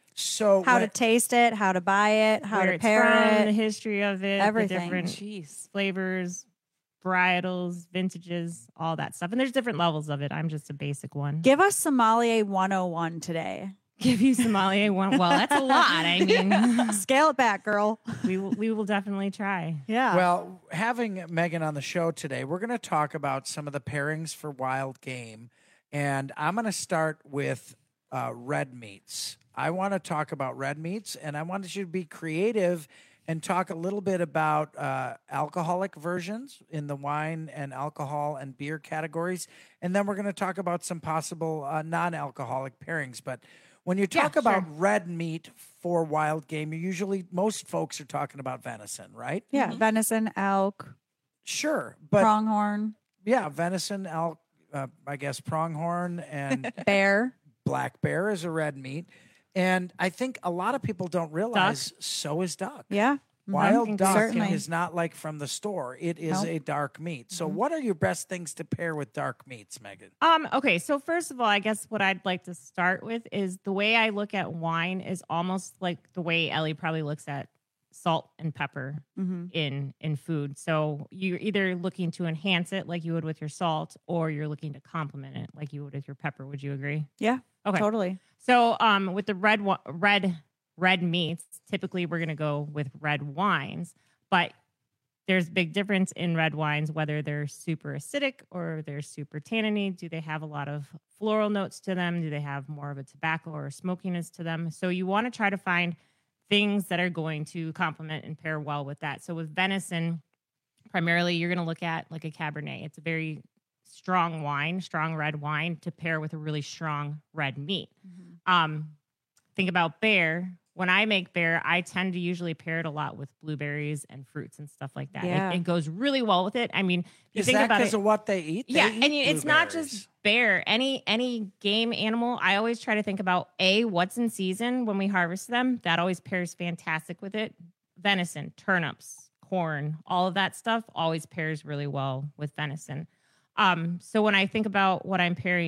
So How when- to taste it, how to buy it, how Where to it's pair from, it. the history of it, everything. the different Jeez. flavors, varietals, vintages, all that stuff. And there's different levels of it. I'm just a basic one. Give us sommelier one oh one today. Give you sommelier one. Well, that's a lot. I mean, Scale it back, girl. we will, we will definitely try. Yeah. Well, having Megan on the show today, we're going to talk about some of the pairings for wild game. And I'm going to start with uh, red meats. I want to talk about red meats, and I wanted you to be creative and talk a little bit about uh, alcoholic versions in the wine and alcohol and beer categories. And then we're going to talk about some possible uh, non-alcoholic pairings. But when you talk Yeah, about sure. red meat for wild game, you usually, most folks are talking about venison, right? yeah, venison, elk, Sure. But pronghorn, yeah, venison, elk, uh, I guess pronghorn and bear. black bear is a red meat. And I think a lot of people don't realize so is duck. Yeah. Wild Mhm. duck Certainly. is not like from the store. It is Nope. a dark meat. So Mm-hmm. what are your best things to pair with dark meats, Megan? Um, okay, so first of all, I guess what I'd like to start with is the way I look at wine is almost like the way Ellie probably looks at salt and pepper Mhm. in in food. So you're either looking to enhance it like you would with your salt, or you're looking to complement it like you would with your pepper. Would you agree? Yeah. Okay. Totally. So um, with the red wi- red red meats, typically we're gonna go with red wines, but there's a big difference in red wines, whether they're super acidic or they're super tanniny. Do they have a lot of floral notes to them? Do they have more of a tobacco or smokiness to them? So you want to try to find things that are going to complement and pair well with that. So with venison, primarily you're going to look at like a Cabernet. It's a very strong wine, strong red wine to pair with a really strong red meat. Um, think about bear. When I make bear, I tend to usually pair it a lot with blueberries and fruits and stuff like that. It- Yeah. It, goes really well with it. I mean, if you Is think that about because it, of what they eat? They yeah, eat and you- it's not blueberries. just bear. Any any game animal, I always try to think about a what's in season when we harvest them. That always pairs fantastic with it. Venison, turnips, corn, all of that stuff always pairs really well with venison. Um, so when I think about what I'm pairing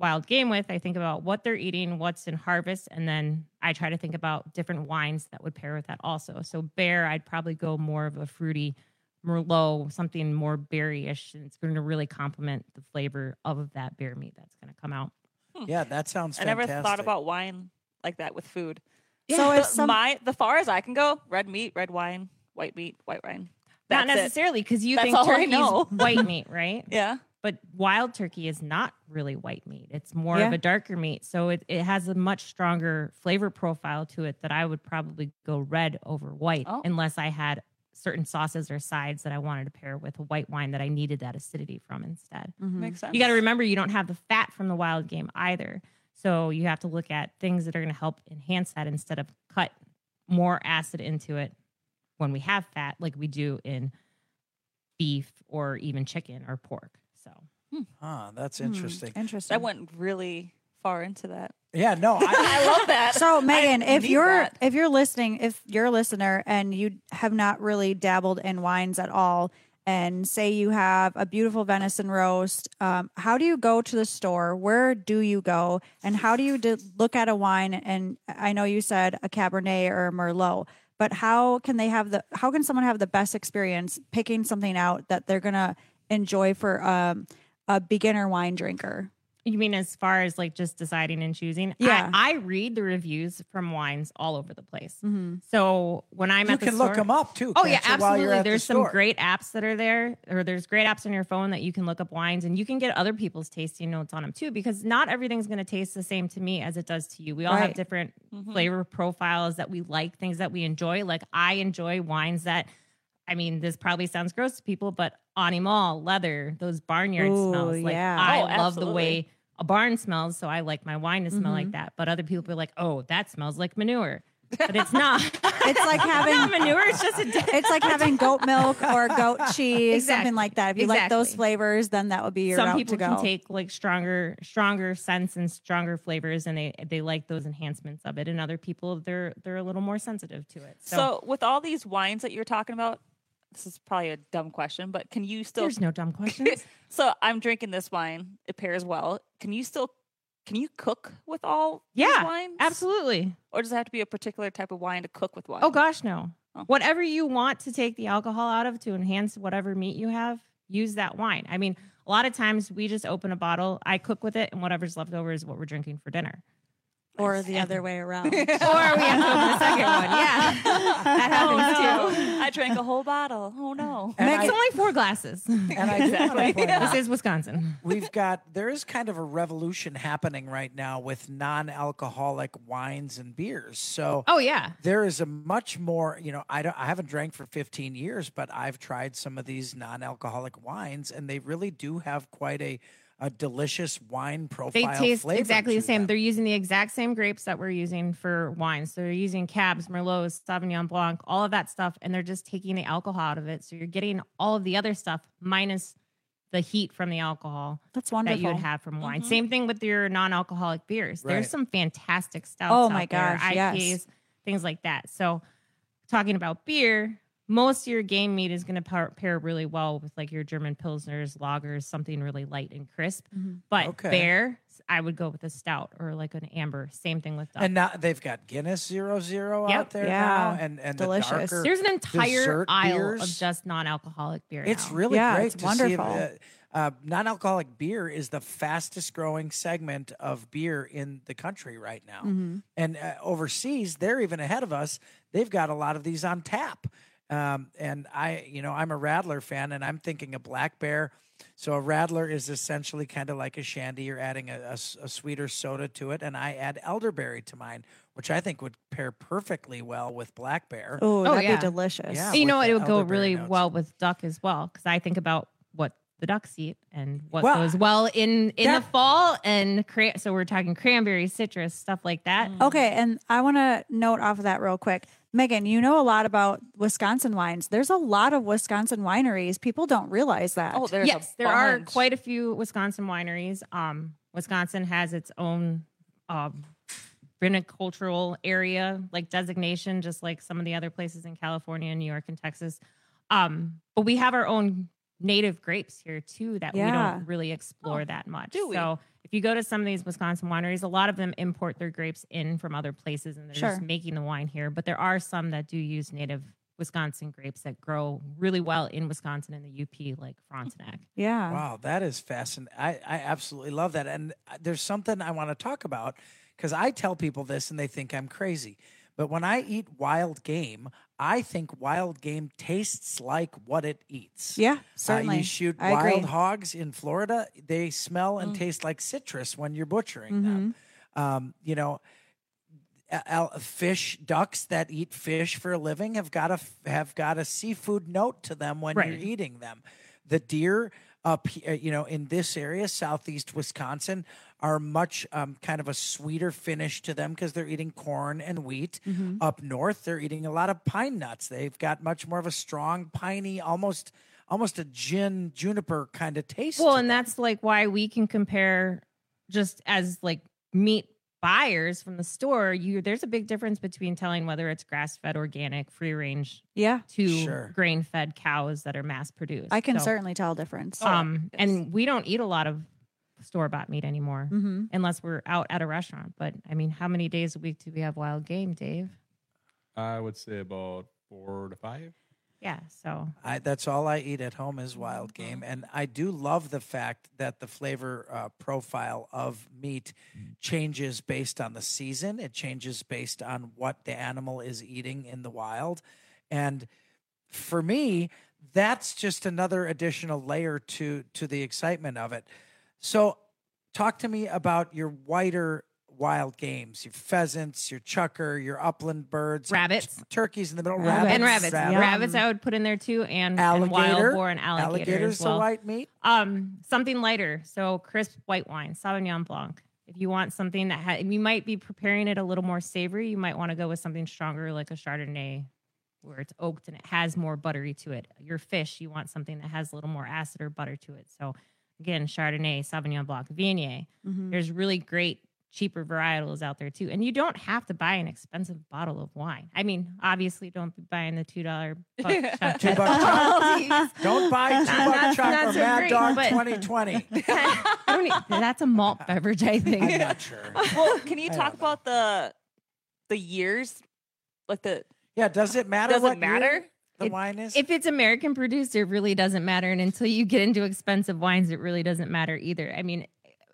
wild game with, I think about what they're eating, what's in harvest, and then I try to think about different wines that would pair with that also. So bear, I'd probably go more of a fruity Merlot, something more berry-ish, and it's going to really complement the flavor of that bear meat that's going to come out. Yeah, that sounds I fantastic. never thought about wine like that with food. So So if if some- my the far as I can go, red meat, red wine, white meat, white wine. Not That's it. necessarily, because you That's think all I turkey's know. white meat, right? Yeah. But wild turkey is not really white meat. It's more Yeah. of a darker meat. So it, it has a much stronger flavor profile to it that I would probably go red over white Oh. unless I had certain sauces or sides that I wanted to pair with a white wine that I needed that acidity from instead. Makes sense. You got to remember you don't have the fat from the wild game either. So you have to look at things that are going to help enhance that instead of cut more acid into it when we have fat like we do in beef or even chicken or pork. So Huh, that's Hmm, interesting. Interesting. I went really far into that. Yeah, no, I, I love that. So Megan, I if need you're that. if you're listening, if you're a listener and you have not really dabbled in wines at all, and say you have a beautiful venison roast, um, how do you go to the store? Where do you go? And how do you d- look at a wine? And I know you said a Cabernet or a Merlot, but how can they have the how can someone have the best experience picking something out that they're gonna enjoy for um, a beginner wine drinker? you mean as far as like just deciding and choosing? Yeah. I, I read the reviews from wines all over the place. Mm-hmm. So when I'm You at the can store, look 'em up, too, Oh can't yeah, you, while you're absolutely. at the There's some store? great apps that are there, or there's great apps on your phone that you can look up wines, and you can get other people's tasting notes on them too. Because not everything's going to taste the same to me as it does to you. We all Right. have different Mhm. flavor profiles that we like, things that we enjoy. Like I enjoy wines that. I mean, this probably sounds gross to people, but animal, leather, those barnyard Ooh, smells. Like yeah. I Oh, love the way absolutely. a barn smells, so I like my wine to smell Mhm. like that. But other people be like, "Oh, that smells like manure," but it's not. It's like having not manure. It's just a. It's like having goat milk or goat cheese, Exactly. something like that. If you like those Exactly. flavors, then that would be your Some route people to go. can take like stronger, stronger scents and stronger flavors, and they they like those enhancements of it. And other people, they're they're a little more sensitive to it. So, So, with all these wines that you're talking about, this is probably a dumb question, but can you still? there's no dumb questions. So I'm drinking this wine. It pairs well. Can you still? Can you cook with all these Yeah, wines? absolutely. Or does it have to be a particular type of wine to cook with wine? Oh gosh, no. Oh. Whatever you want to take the alcohol out of to enhance whatever meat you have, use that wine. I mean, a lot of times we just open a bottle, I cook with it, and whatever's left over is what we're drinking for dinner. Or the other way around. Or we have to open the second one. Yeah, that happens Oh, too. no. I drank a whole bottle. Oh no! And It's I- only four glasses. And I do want to point out, This is Wisconsin. we've got there is kind of a revolution happening right now with non-alcoholic wines and beers. So Oh yeah. there is a much more, you know, I don't I haven't drank for fifteen years, but I've tried some of these non-alcoholic wines, and they really do have quite a a delicious wine profile. They taste flavor exactly to the same. them. They're using the exact same grapes that we're using for wines. So they're using Cabs, Merlots, Sauvignon Blanc, all of that stuff, and they're just taking the alcohol out of it. So you're getting all of the other stuff minus the heat from the alcohol That's that wonderful. you would have from wine. Mhm. Same thing with your non-alcoholic beers. Right. There's some fantastic stouts. Oh out my there, gosh, yes. I P As, things like that. So talking about beer, most of your game meat is going to pair, pair really well with like your German pilsners, lagers, something really light and crisp. Mhm. But Okay. beer, I would go with a stout or like an amber. Same thing with duck. And now they've got Guinness Zero Zero Yep. out there Yeah. now, and and Delicious. The darker There's an entire dessert aisle beers. of just non-alcoholic beer. It's now. really Yeah, great it's to wonderful. see. Uh, uh, non-alcoholic beer is the fastest growing segment of beer in the country right now, Mhm. and uh, overseas they're even ahead of us. They've got a lot of these on tap, um, and I, you know, I'm a Radler fan, and I'm thinking a Black Bear. So a Radler is essentially kind of like a shandy. You're adding a, a s- a sweeter soda to it, and I add elderberry to mine, which I think would pair perfectly well with Black Bear. Oh, Oh, that'd yeah. be delicious. Yeah. you know with what? the It would go elderberry really notes. well with duck as well because I think about what the ducks eat and what Well, goes well in in that- the fall and cra- so we're talking cranberry, citrus, stuff like that. Okay, and I want to note off of that real quick. Megan, you know a lot about Wisconsin wines. There's a lot of Wisconsin wineries. People don't realize that. Oh, there's yes, a there are bunch. quite a few Wisconsin wineries. Um, Wisconsin has its own um, vinicultural area, like designation, just like some of the other places in California, New York, and Texas. Um, but we have our own native grapes here too that Yeah. we don't really explore Oh, that much. do we? So if you go to some of these Wisconsin wineries, a lot of them import their grapes in from other places and they're Sure. just making the wine here. But there are some that do use native Wisconsin grapes that grow really well in Wisconsin and the U P, like Frontenac. Yeah. Wow, that is fascinating. I, I absolutely love that. And there's something I want to talk about because I tell people this and they think I'm crazy. But when I eat wild game, I think wild game tastes like what it eats. Yeah, Uh, certainly. you shoot I wild agree. hogs in Florida, they smell and Mm. taste like citrus when you're butchering Mm-hmm. them. Um, you know, al- fish, ducks that eat fish for a living have got a have got a seafood note to them when Right. you're eating them. The deer up here, you know, in this area, southeast Wisconsin, are much um, kind of a sweeter finish to them because they're eating corn and wheat. Mhm. Up north, they're eating a lot of pine nuts. They've got much more of a strong, piney, almost almost a gin juniper kind of taste. Well, to and that's like why we can compare just as like meat buyers from the store. You there's a big difference between telling whether it's grass fed, organic, free range, Yeah. to Sure. grain fed cows that are mass produced. I can So, certainly tell a difference. Um, and we don't eat a lot of store bought meat anymore Mhm. unless we're out at a restaurant. But I mean, how many days a week do we have wild game, Dave? I would say about four to five. Yeah. So I, that's all I eat at home is wild Mm-hmm. game, and I do love the fact that the flavor uh, profile of meat changes based on the season. It changes based on what the animal is eating in the wild, and for me, that's just another additional layer to to the excitement of it. So, talk to me about your whiter wild games, your pheasants, your chucker, your upland birds, Rabbits. turkeys in the middle, Rabbits. rabbits, and rabbits, rabbits. rabbits, I would put in there too, and, and Alligator. wild boar and alligator. Alligator's as well. a white meat. Um, something lighter, so crisp white wine, Sauvignon Blanc. If you want something that ha- you might be preparing it a little more savory, you might want to go with something stronger, like a Chardonnay, where it's oaked and it has more buttery to it. Your fish, you want something that has a little more acid or butter to it. So again, Chardonnay, Sauvignon Blanc, Viognier. Mhm. There's really great cheaper varietals out there too, and you don't have to buy an expensive bottle of wine. I mean, obviously, don't be buying the two dollar Two buck chuck. Don't buy two buck That's chuck not or so Mad great, Dog but- twenty twenty. I don't need- that's a malt beverage, I think. I'm not sure. Well, can you I talk don't about the the years, like the Yeah, does it matter? Does it what year matter? the It- wine is? If it's American produced, it really doesn't matter. And until you get into expensive wines, it really doesn't matter either. I mean,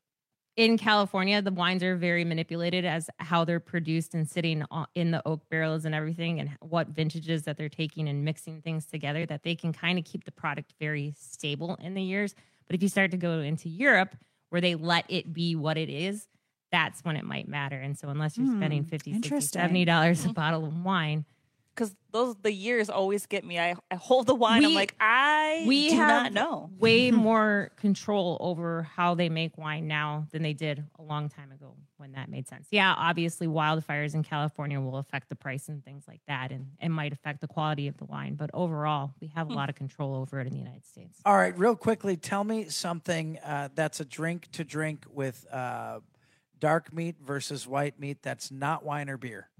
in California, the wines are very manipulated as how they're produced and sitting on- in the oak barrels and everything, and what vintages that they're taking and mixing things together, that they can kind of keep the product very stable in the years. But if you start to go into Europe, where they let it be what it is, that's when it might matter. And so unless you're Hmm, spending fifty, sixty, interesting. seventy dollars a bottle of wine, because those the years always get me. I, I hold the wine. I'm We- like I we do have not know. way more control over how they make wine now than they did a long time ago when that made sense. Yeah, obviously wildfires in California will affect the price and things like that, and it might affect the quality of the wine. But overall, we have a lot of control over it in the United States. All right, real quickly, tell me something uh, that's a drink to drink with uh, dark meat versus white meat that's not wine or beer.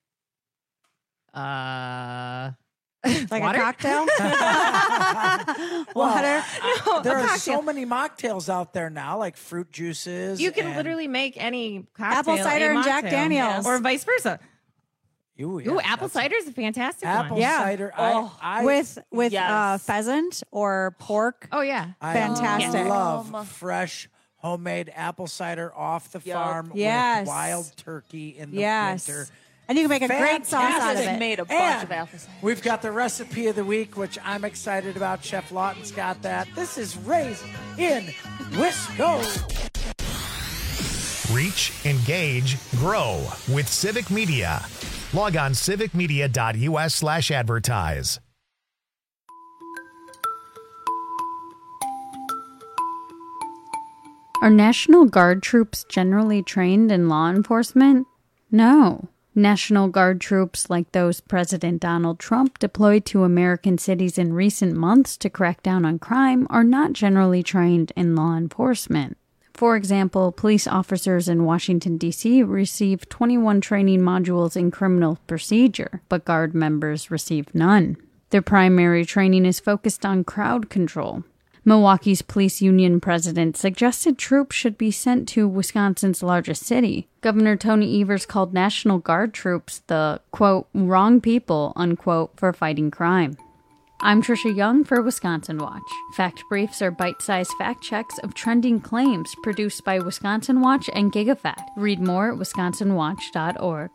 Uh, Like water? a cocktail? Well, Water? uh, there a are so cocktail. many mocktails out there now, like fruit juices. You can and- literally make any cocktail Apple cider a and Jack mocktail. Daniels. or vice versa. Ooh, yeah, Ooh, apple that's- cider is a fantastic Apple one. Yeah. cider. Oh, I, I, with with Yes. uh, pheasant or pork. Oh yeah. I fantastic. love Um, fresh homemade apple cider off the Yup. farm Yes. with wild turkey in the Yes. winter. And you can make a great sauce out of Fantastic. it. made a bunch And of apple cider. we've got the recipe of the week, which I'm excited about. Chef Lawton's got that. This is Raised in Wisco. Reach, engage, grow with Civic Media. Log on civicmedia.us slash advertise. Are National Guard troops generally trained in law enforcement? No. National Guard troops like those President Donald Trump deployed to American cities in recent months to crack down on crime are not generally trained in law enforcement. For example, police officers in Washington, D C receive twenty-one training modules in criminal procedure, but Guard members receive none. Their primary training is focused on crowd control. Milwaukee's police union president suggested troops should be sent to Wisconsin's largest city. Governor Tony Evers called National Guard troops the, quote, wrong people, unquote, for fighting crime. I'm Trisha Young for Wisconsin Watch. Fact Briefs are bite-sized fact checks of trending claims produced by Wisconsin Watch and GigaFact. Read more at wisconsin watch dot org.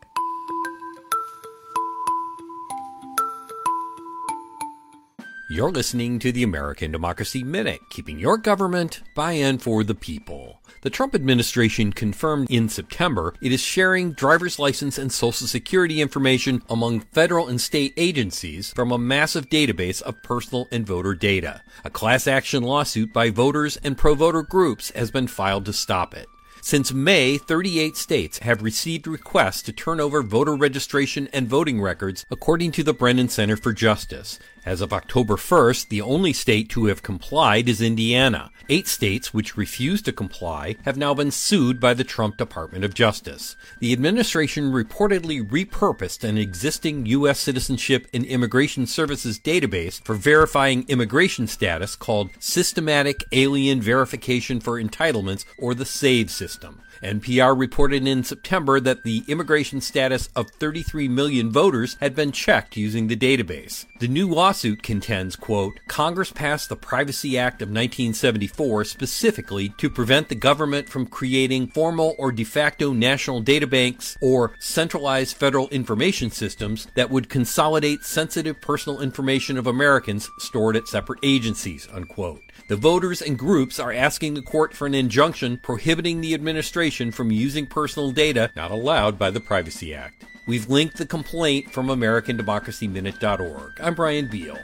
You're listening to the American Democracy Minute, keeping your government by and for the people. The Trump administration confirmed in September it is sharing driver's license and social security information among federal and state agencies from a massive database of personal and voter data. A class action lawsuit by voters and pro-voter groups has been filed to stop it. Since May, thirty-eight states have received requests to turn over voter registration and voting records, according to the Brennan Center for Justice. As of October first, the only state to have complied is Indiana. Eight states which refuse to comply have now been sued by the Trump Department of Justice. The administration reportedly repurposed an existing U S Citizenship and Immigration Services database for verifying immigration status called Systematic Alien Verification for Entitlements, or the SAVE system. N P R reported in September that the immigration status of thirty-three million voters had been checked using the database. The new lawsuit contends, quote, Congress passed the Privacy Act of nineteen seventy-four specifically to prevent the government from creating formal or de facto national databanks or centralized federal information systems that would consolidate sensitive personal information of Americans stored at separate agencies, unquote. The voters and groups are asking the court for an injunction prohibiting the administration from using personal data not allowed by the Privacy Act. We've linked the complaint from American Democracy Minute dot org. I'm Brian Beal.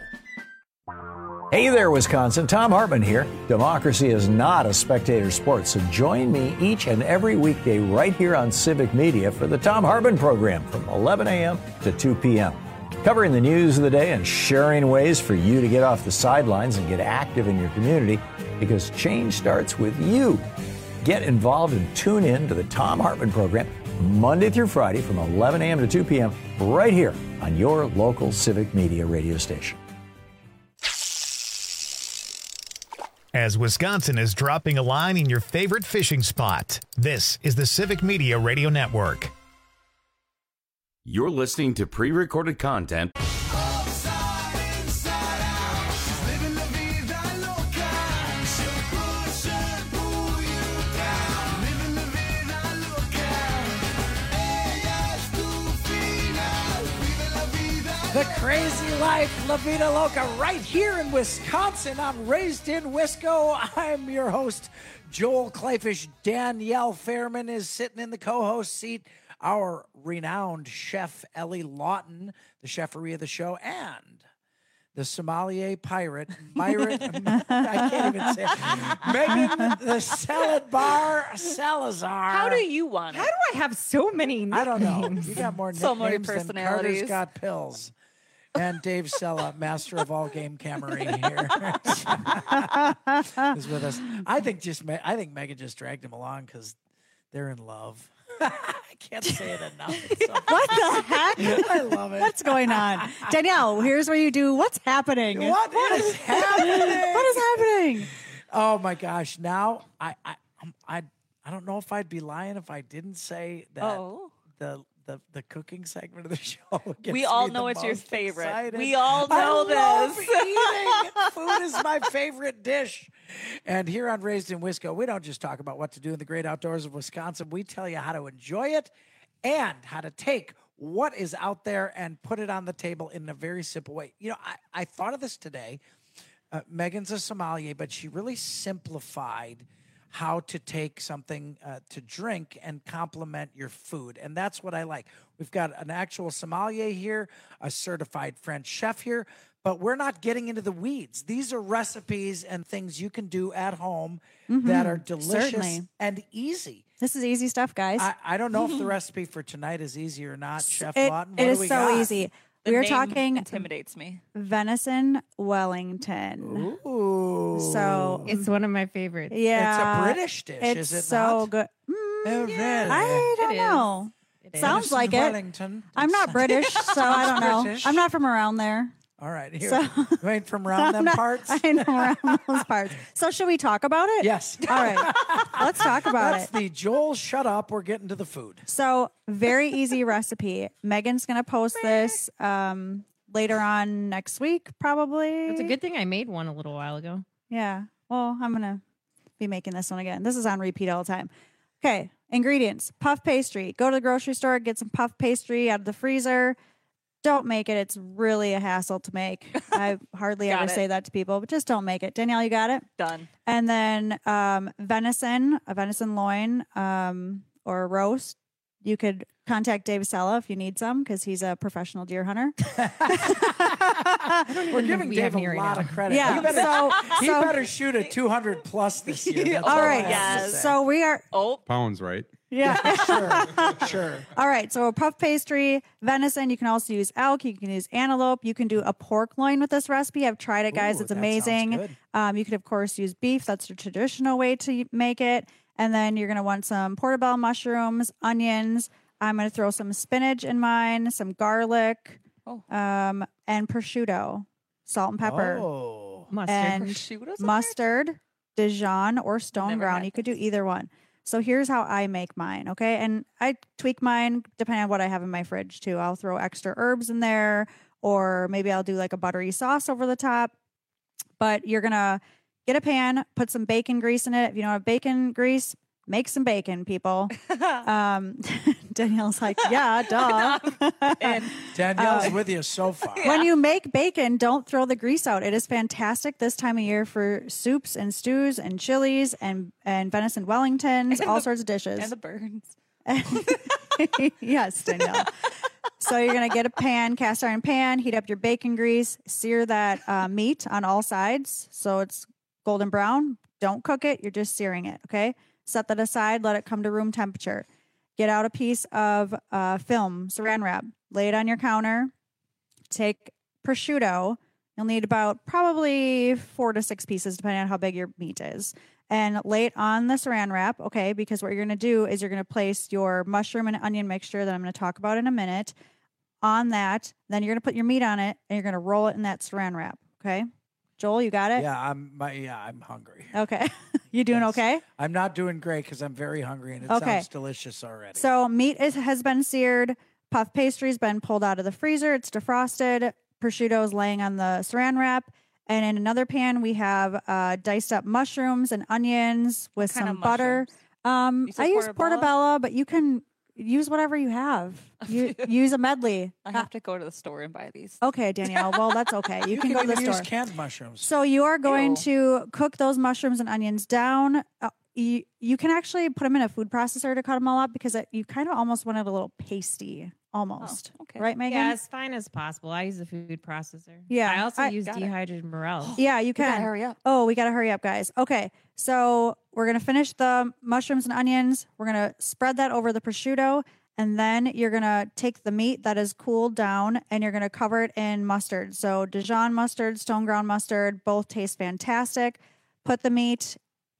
Hey there, Wisconsin. Tom Hartman here. Democracy is not a spectator sport, so join me each and every weekday right here on Civic Media for the Tom Hartman program from eleven a.m. to two p.m. Covering the news of the day and sharing ways for you to get off the sidelines and get active in your community, because change starts with you. Get involved and tune in to the Tom Hartman program Monday through Friday from eleven a.m. to two p.m. right here on your local Civic Media radio station. As Wisconsin is dropping a line in your favorite fishing spot, this is the Civic Media Radio Network. You're listening to pre-recorded content. The Crazy Life, La Vida Loca, right here in Wisconsin. I'm raised in Wisco. I'm your host, Joel Clayfish. Danielle Fairman is sitting in the co-host seat. Our renowned chef, Ellie Lawton, the cheferie of the show, and the sommelier pirate, Myron, I can't even say it, Megan, the salad bar Salazar. How do you want it? How do I have so many nicknames? I don't know. You got more So many nicknames than personalities. Carter's Got Pills. And Dave Sella, master of all game camery here, is with us. I think just Me- I think Megan just dragged him along because they're in love. I can't say it enough. So What the heck? I love it. What's going on? Danielle, here's where you do what's happening. What is happening? What is happening? Oh my gosh! Now I I I'm- I I don't know if I'd be lying if I didn't say that Oh. the. The, the cooking segment of the show. gets We all me know the it's your most favorite. excited. We all I know love this. eating. Food is my favorite dish. And here on Raised in Wisco, we don't just talk about what to do in the great outdoors of Wisconsin. We tell you how to enjoy it and how to take what is out there and put it on the table in a very simple way. You know, I, I thought of this today. Uh, Megan's a sommelier, but she really simplified how to take something uh, to drink and complement your food. And that's what I like. We've got an actual sommelier here, a certified French chef here, but we're not getting into the weeds. These are recipes and things you can do at home Mhm. that are delicious Certainly. and easy. This is easy stuff, guys. I, I don't know if the recipe for tonight is easy or not, Chef It, Lawton. it What is do we so got? easy. The We are name talking intimidates me. venison Wellington. Ooh. So It's one of my favorites. yeah, It's a British dish, It's is it so not? good. Mm, Oh, really? I don't It know. It is. Sounds Venison like it. Wellington. I'm not British, so I don't know. British. I'm not from around there. All right. Here. So- Wait from around them I'm not- parts. I know around those parts. So should we talk about it? Yes. All right. Let's talk about That's it. the Joel, shut up. We're getting to the food. So very easy recipe. Megan's gonna post this um, later on next week, probably. It's a good thing I made one a little while ago. Yeah. Well, I'm gonna be making this one again. This is on repeat all the time. Okay. Ingredients: puff pastry. Go to the grocery store, get some puff pastry out of the freezer. Don't make it. It's really a hassle to make. I hardly Got ever it. say that to people, but just don't make it. Danielle, you got it? Done. And then um, venison, a venison loin um, or a roast. You could contact Dave Sella if you need some because he's a professional deer hunter. We're giving we Dave have a any right lot now. of credit. Yeah, He better, so- he so- better shoot a two hundred plus this year. That's All I right. have to say. So we are. Oh, Pounds, right? Yeah. sure, sure. All right. So a puff pastry, venison. You can also use elk. You can use antelope. You can do a pork loin with this recipe. I've tried it, guys. Ooh, it's that sounds amazing. good. Um, you could, of course, use beef. That's the traditional way to make it. And then you're going to want some portobello mushrooms, onions. I'm going to throw some spinach in mine, some garlic, Oh. um, and prosciutto, salt and pepper, Oh. Mustard. and Prosciutto's in there? mustard, Dijon, or stone Never ground. had You could do either one. So here's how I make mine, okay? And I tweak mine depending on what I have in my fridge too. I'll throw extra herbs in there, or maybe I'll do like a buttery sauce over the top. But you're gonna get a pan, put some bacon grease in it. If you don't have bacon grease, make some bacon, people. um, Danielle's like, yeah, duh. And Danielle's Uh, with you so far. When you make bacon, don't throw the grease out. It is fantastic this time of year for soups and stews and chilies and, and venison Wellingtons, And all the- sorts of dishes. and the burns. Yes, Danielle. So you're going to get a pan, cast iron pan, heat up your bacon grease, sear that uh, meat on all sides so it's golden brown. Don't cook it. You're just searing it, okay? Set that aside. Let it come to room temperature. Get out a piece of uh, film, saran wrap. Lay it on your counter. Take prosciutto. You'll need about probably four to six pieces, depending on how big your meat is. And lay it on the saran wrap, okay? Because what you're going to do is you're going to place your mushroom and onion mixture that I'm going to talk about in a minute on that. Then you're going to put your meat on it, and you're going to roll it in that saran wrap, okay? Joel, you got it? Yeah, I'm. My, yeah, I'm hungry. Okay. You doing Yes. okay? I'm not doing great because I'm very hungry and it Okay. sounds delicious already. So meat is, has been seared. Puff pastry's been pulled out of the freezer. It's defrosted. Prosciutto is laying on the saran wrap. And in another pan, we have uh, diced up mushrooms and onions with kind some of butter. Um, You said I use portobello? portobello, but you can use whatever you have. You, use a medley. I have to go to the store and buy these. Okay, Danielle. Well, that's okay. You, you can, can, go to the even store. use canned mushrooms. So you are going Ew. to cook those mushrooms and onions down. Uh, you, you can actually put them in a food processor to cut them all up because it, you kind of almost want it a little pasty, almost. Oh, okay. Right, Megan? Yeah, as fine as possible. I use a food processor. Yeah, I also I- use Got it. dehydrated morels. Yeah, you gotta can. hurry up. Oh, we got to hurry up, guys. Okay, so we're going to finish the mushrooms and onions. We're going to spread that over the prosciutto. And then you're going to take the meat that is cooled down and you're going to cover it in mustard. So Dijon mustard, stone ground mustard, both taste fantastic. Put the meat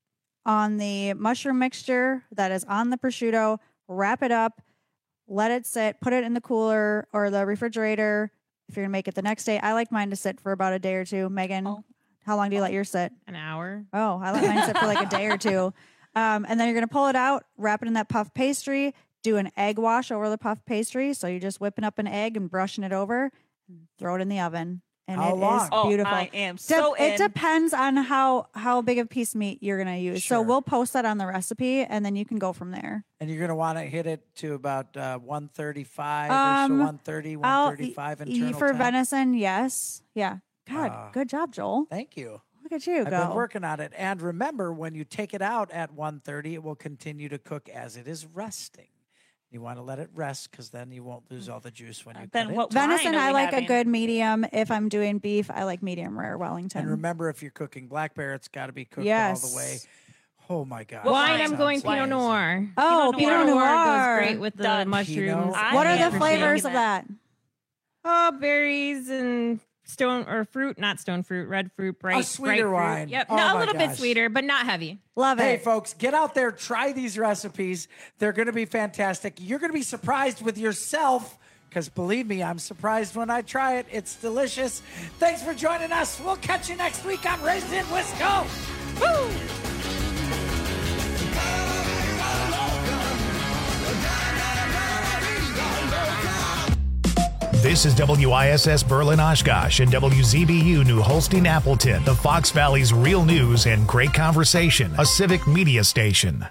on the mushroom mixture that is on the prosciutto, wrap it up, let it sit, put it in the cooler or the refrigerator if you're going to make it the next day. I like mine to sit for about a day or two. Megan, Oh. how long do you let yours sit? An hour. Oh, I let mine sit for like a day or two. Um, and then you're going to pull it out, wrap it in that puff pastry, do an egg wash over the puff pastry. So you're just whipping up an egg and brushing it over, throw it in the oven. And How it is long? Oh, beautiful. I am Dep- so it in. depends on how, how big of a piece of meat you're going to use. So Sure. we'll post that on the recipe and then you can go from there. And you're going to want to hit it to about uh, one thirty-five Um, or so, one thirty, I'll- one thirty-five e- internal For temp. venison, yes. Yeah. God, Ah. good job, Joel. Thank you. Look at you I've go. been working on it. And remember, when you take it out at one thirty, it will continue to cook as it is resting. You want to let it rest because then you won't lose all the juice when you Then cut what it. wine Venison, are I we like a having? good medium. If I'm doing beef, I like medium rare Wellington. And remember, if you're cooking black bear, it's got to be cooked all Yes. the way. Oh my God! Wine, that I'm sounds going Pinot amazing. Noir. Oh, Pinot Pinot Pinot Noir. Noir goes great with the Done. mushrooms. I What are am the appreciating flavors of that. that? Oh, berries and stone or fruit, not stone fruit, red fruit, bright, sweeter bright fruit. wine. Yep, Oh no, a my little bit gosh. sweeter, but not heavy. Love Hey, it. folks, get out there, try these recipes. They're going to be fantastic. You're going to be surprised with yourself. because believe me, I'm surprised when I try it. It's delicious. Thanks for joining us. We'll catch you next week on Raised in Wisco. Woo! This is W I S S Berlin Oshkosh and W Z B U New Holstein Appleton, the Fox Valley's real news and great conversation, a civic media station.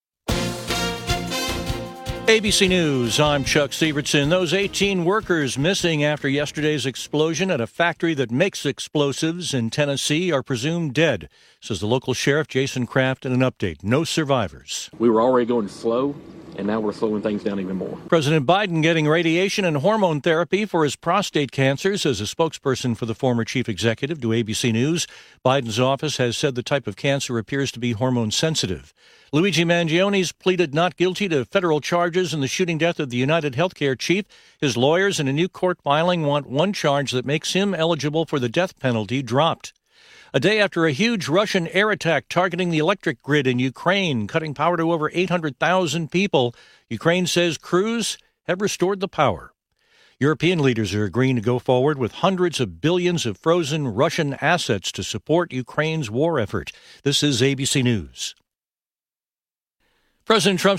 A B C News, I'm Chuck Severson. Those eighteen workers missing after yesterday's explosion at a factory that makes explosives in Tennessee are presumed dead, says the local sheriff Jason Kraft in an update. No survivors. We were already going slow, and now we're slowing things down even more. President Biden getting radiation and hormone therapy for his prostate cancer, says a spokesperson for the former chief executive to A B C News. Biden's office has said the type of cancer appears to be hormone sensitive. Luigi Mangioni's pleaded not guilty to federal charges in the shooting death of the United Healthcare chief. His lawyers in a new court filing want one charge that makes him eligible for the death penalty dropped. A day after a huge Russian air attack targeting the electric grid in Ukraine, cutting power to over eight hundred thousand people, Ukraine says crews have restored the power. European leaders are agreeing to go forward with hundreds of billions of frozen Russian assets to support Ukraine's war effort. This is A B C News. President Trump